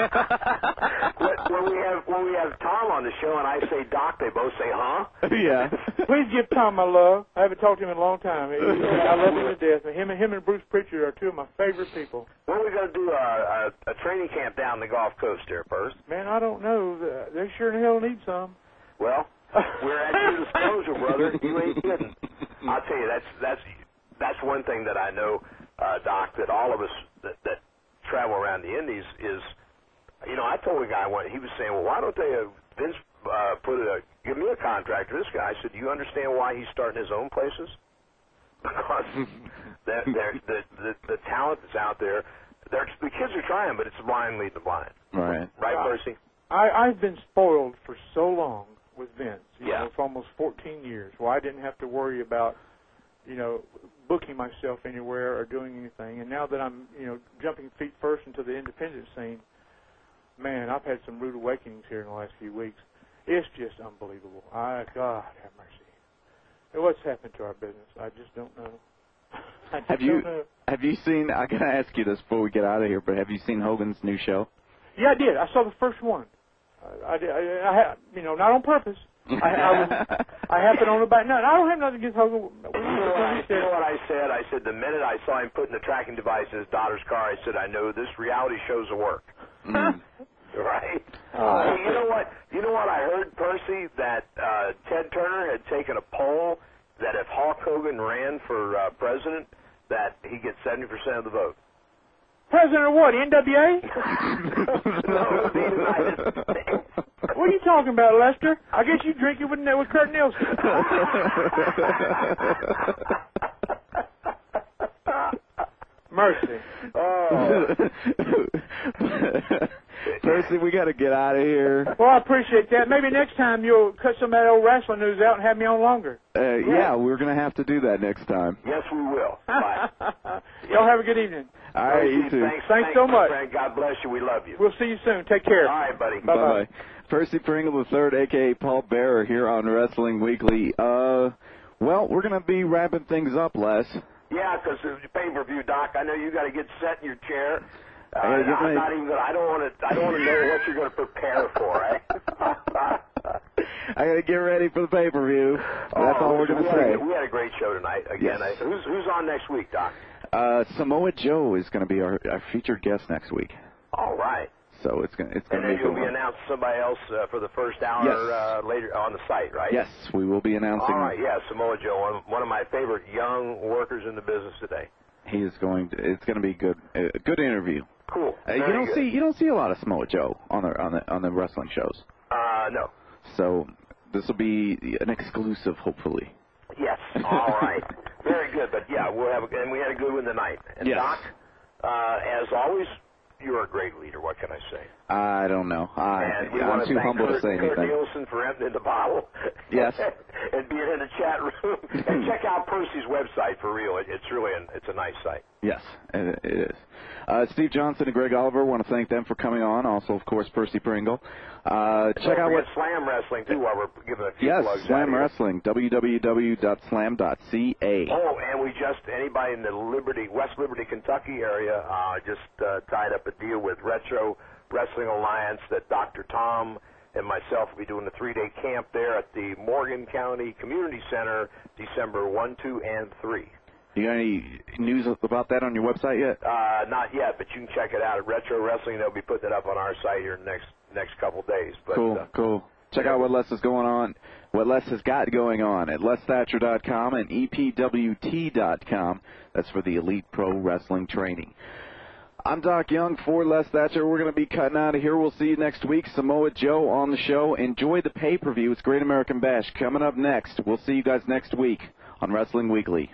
when, when we have when we have Tom on the show and I say Doc, they both say, huh? Yeah. Please give Tom my love. I haven't talked to him in a long time. He, I love him to death. Him and him and Bruce Pritchard are two of my favorite people. When are we going to do a, a, a training camp down the Gulf Coast there first? Man, I don't know. They sure in hell need some. Well, we're at your disposal, brother. You ain't kidding. I'll tell you, that's that's that's one thing that I know, uh, Doc, that all of us that, that travel around the Indies is, you know, I told a guy one, he was saying, well, why don't they uh, Vince uh, put a give me a contract to this guy? I said, do you understand why he's starting his own places? Because they're, they're, the, the the talent that's out there, they're, the kids are trying, but it's blind leading the blind. Right. Right, Percy? I, I've been spoiled for so long with Vince, you Yeah. know, for almost fourteen years, where I didn't have to worry about, you know, booking myself anywhere or doing anything. And now that I'm, you know, jumping feet first into the independent scene, man, I've had some rude awakenings here in the last few weeks. It's just unbelievable. I, God have mercy. And what's happened to our business? I just don't know. I just Have you don't know. have you seen? I gotta ask you this before we get out of here, but have you seen Hogan's new show? Yeah, I did. I saw the first one. I, I did. I, I had, you know, not on purpose. I, I, was, I happened on about. No, I don't have nothing against Hogan. You know, what I, you know what I said? I said the minute I saw him putting the tracking device in his daughter's car, I said, I know this reality show's a work. Mm. Right? Uh, Hey, you know what? You know what I heard, Percy? That uh, Ted Turner had taken a poll that if Hulk Hogan ran for uh, president, that he gets seventy percent of the vote. President of what? N W A? No, the United States. What are you talking about, Lester? I guess you drink it with, with Kurt Nielsen. Mercy. Oh. Percy, we got to get out of here. Well, I appreciate that. Maybe next time you'll cut some of that old wrestling news out and have me on longer. Uh, yeah. yeah, we're going to have to do that next time. Yes, we will. Bye. Y'all have a good evening. All right, you too. Thanks, thanks, thanks so much. Friend. God bless you. We love you. We'll see you soon. Take care. All right, buddy. Bye-bye. Bye-bye. Percy Pringle the third, a k a. Paul Bearer, here on Wrestling Weekly. Uh, well, we're going to be wrapping things up, Les. Yeah, because it's pay-per-view, Doc. I know you got to get set in your chair. Uh, I I'm my... not even gonna, I don't want to. I don't want to know what you're going to prepare for, eh? I got to get ready for the pay-per-view. That's oh, all we're going to say. A, we had a great show tonight. Again, yes. I, who's who's on next week, Doc? Uh, Samoa Joe is going to be our, our featured guest next week. All right. So it's going it's going to be. And then you'll be announcing somebody else uh, for the first hour yes. uh, later on the site, right? Yes, we will be announcing. All right. Yeah, Samoa Joe, one, one of my favorite young workers in the business today. He is going to. It's going to be good. A good interview. Cool. Uh, you don't good. see you don't see a lot of Samoa Joe on the on the on the wrestling shows. Uh, no. So this will be an exclusive, hopefully. Yes. All right. Very good. But yeah, we'll have a, and we had a good one tonight. And yes. Doc, uh, as always, you're a great leader. What can I say? I don't know. I, and we I'm want to too thank humble Kurt, to say Kurt anything. Nielsen for emptying the bottle. Yes. And being in the chat room. And check out Percy's website for real. It, it's really an, it's a nice site. Yes, it, it is. Uh, Steve Johnson and Greg Oliver, want to thank them for coming on. Also, of course, Percy Pringle. Uh, check out what Slam Wrestling too. While we're giving a few yes, plugs Slam out Wrestling. w w w dot slam dot c a. Oh, and we just anybody in the Liberty, West Liberty, Kentucky area, uh, just uh, tied up a deal with Retro Wrestling Alliance that Doctor Tom and myself will be doing a three-day camp there at the Morgan County Community Center, December first, second, and third. You got any news about that on your website yet? Uh, not yet, but you can check it out at Retro Wrestling. They'll be putting it up on our site here in the next next couple days. But, cool, uh, cool. Check out what Les is going on, what Les has got going on at les thatcher dot com and e p w t dot com. That's for the Elite Pro Wrestling Training. I'm Doc Young for Les Thatcher. We're going to be cutting out of here. We'll see you next week. Samoa Joe on the show. Enjoy the pay-per-view. It's Great American Bash coming up next. We'll see you guys next week on Wrestling Weekly.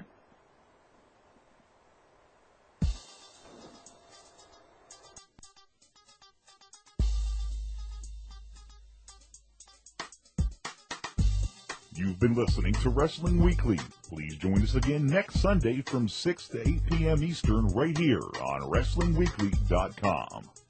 You've been listening to Wrestling Weekly. Please join us again next Sunday from six to eight p.m. Eastern right here on wrestling weekly dot com.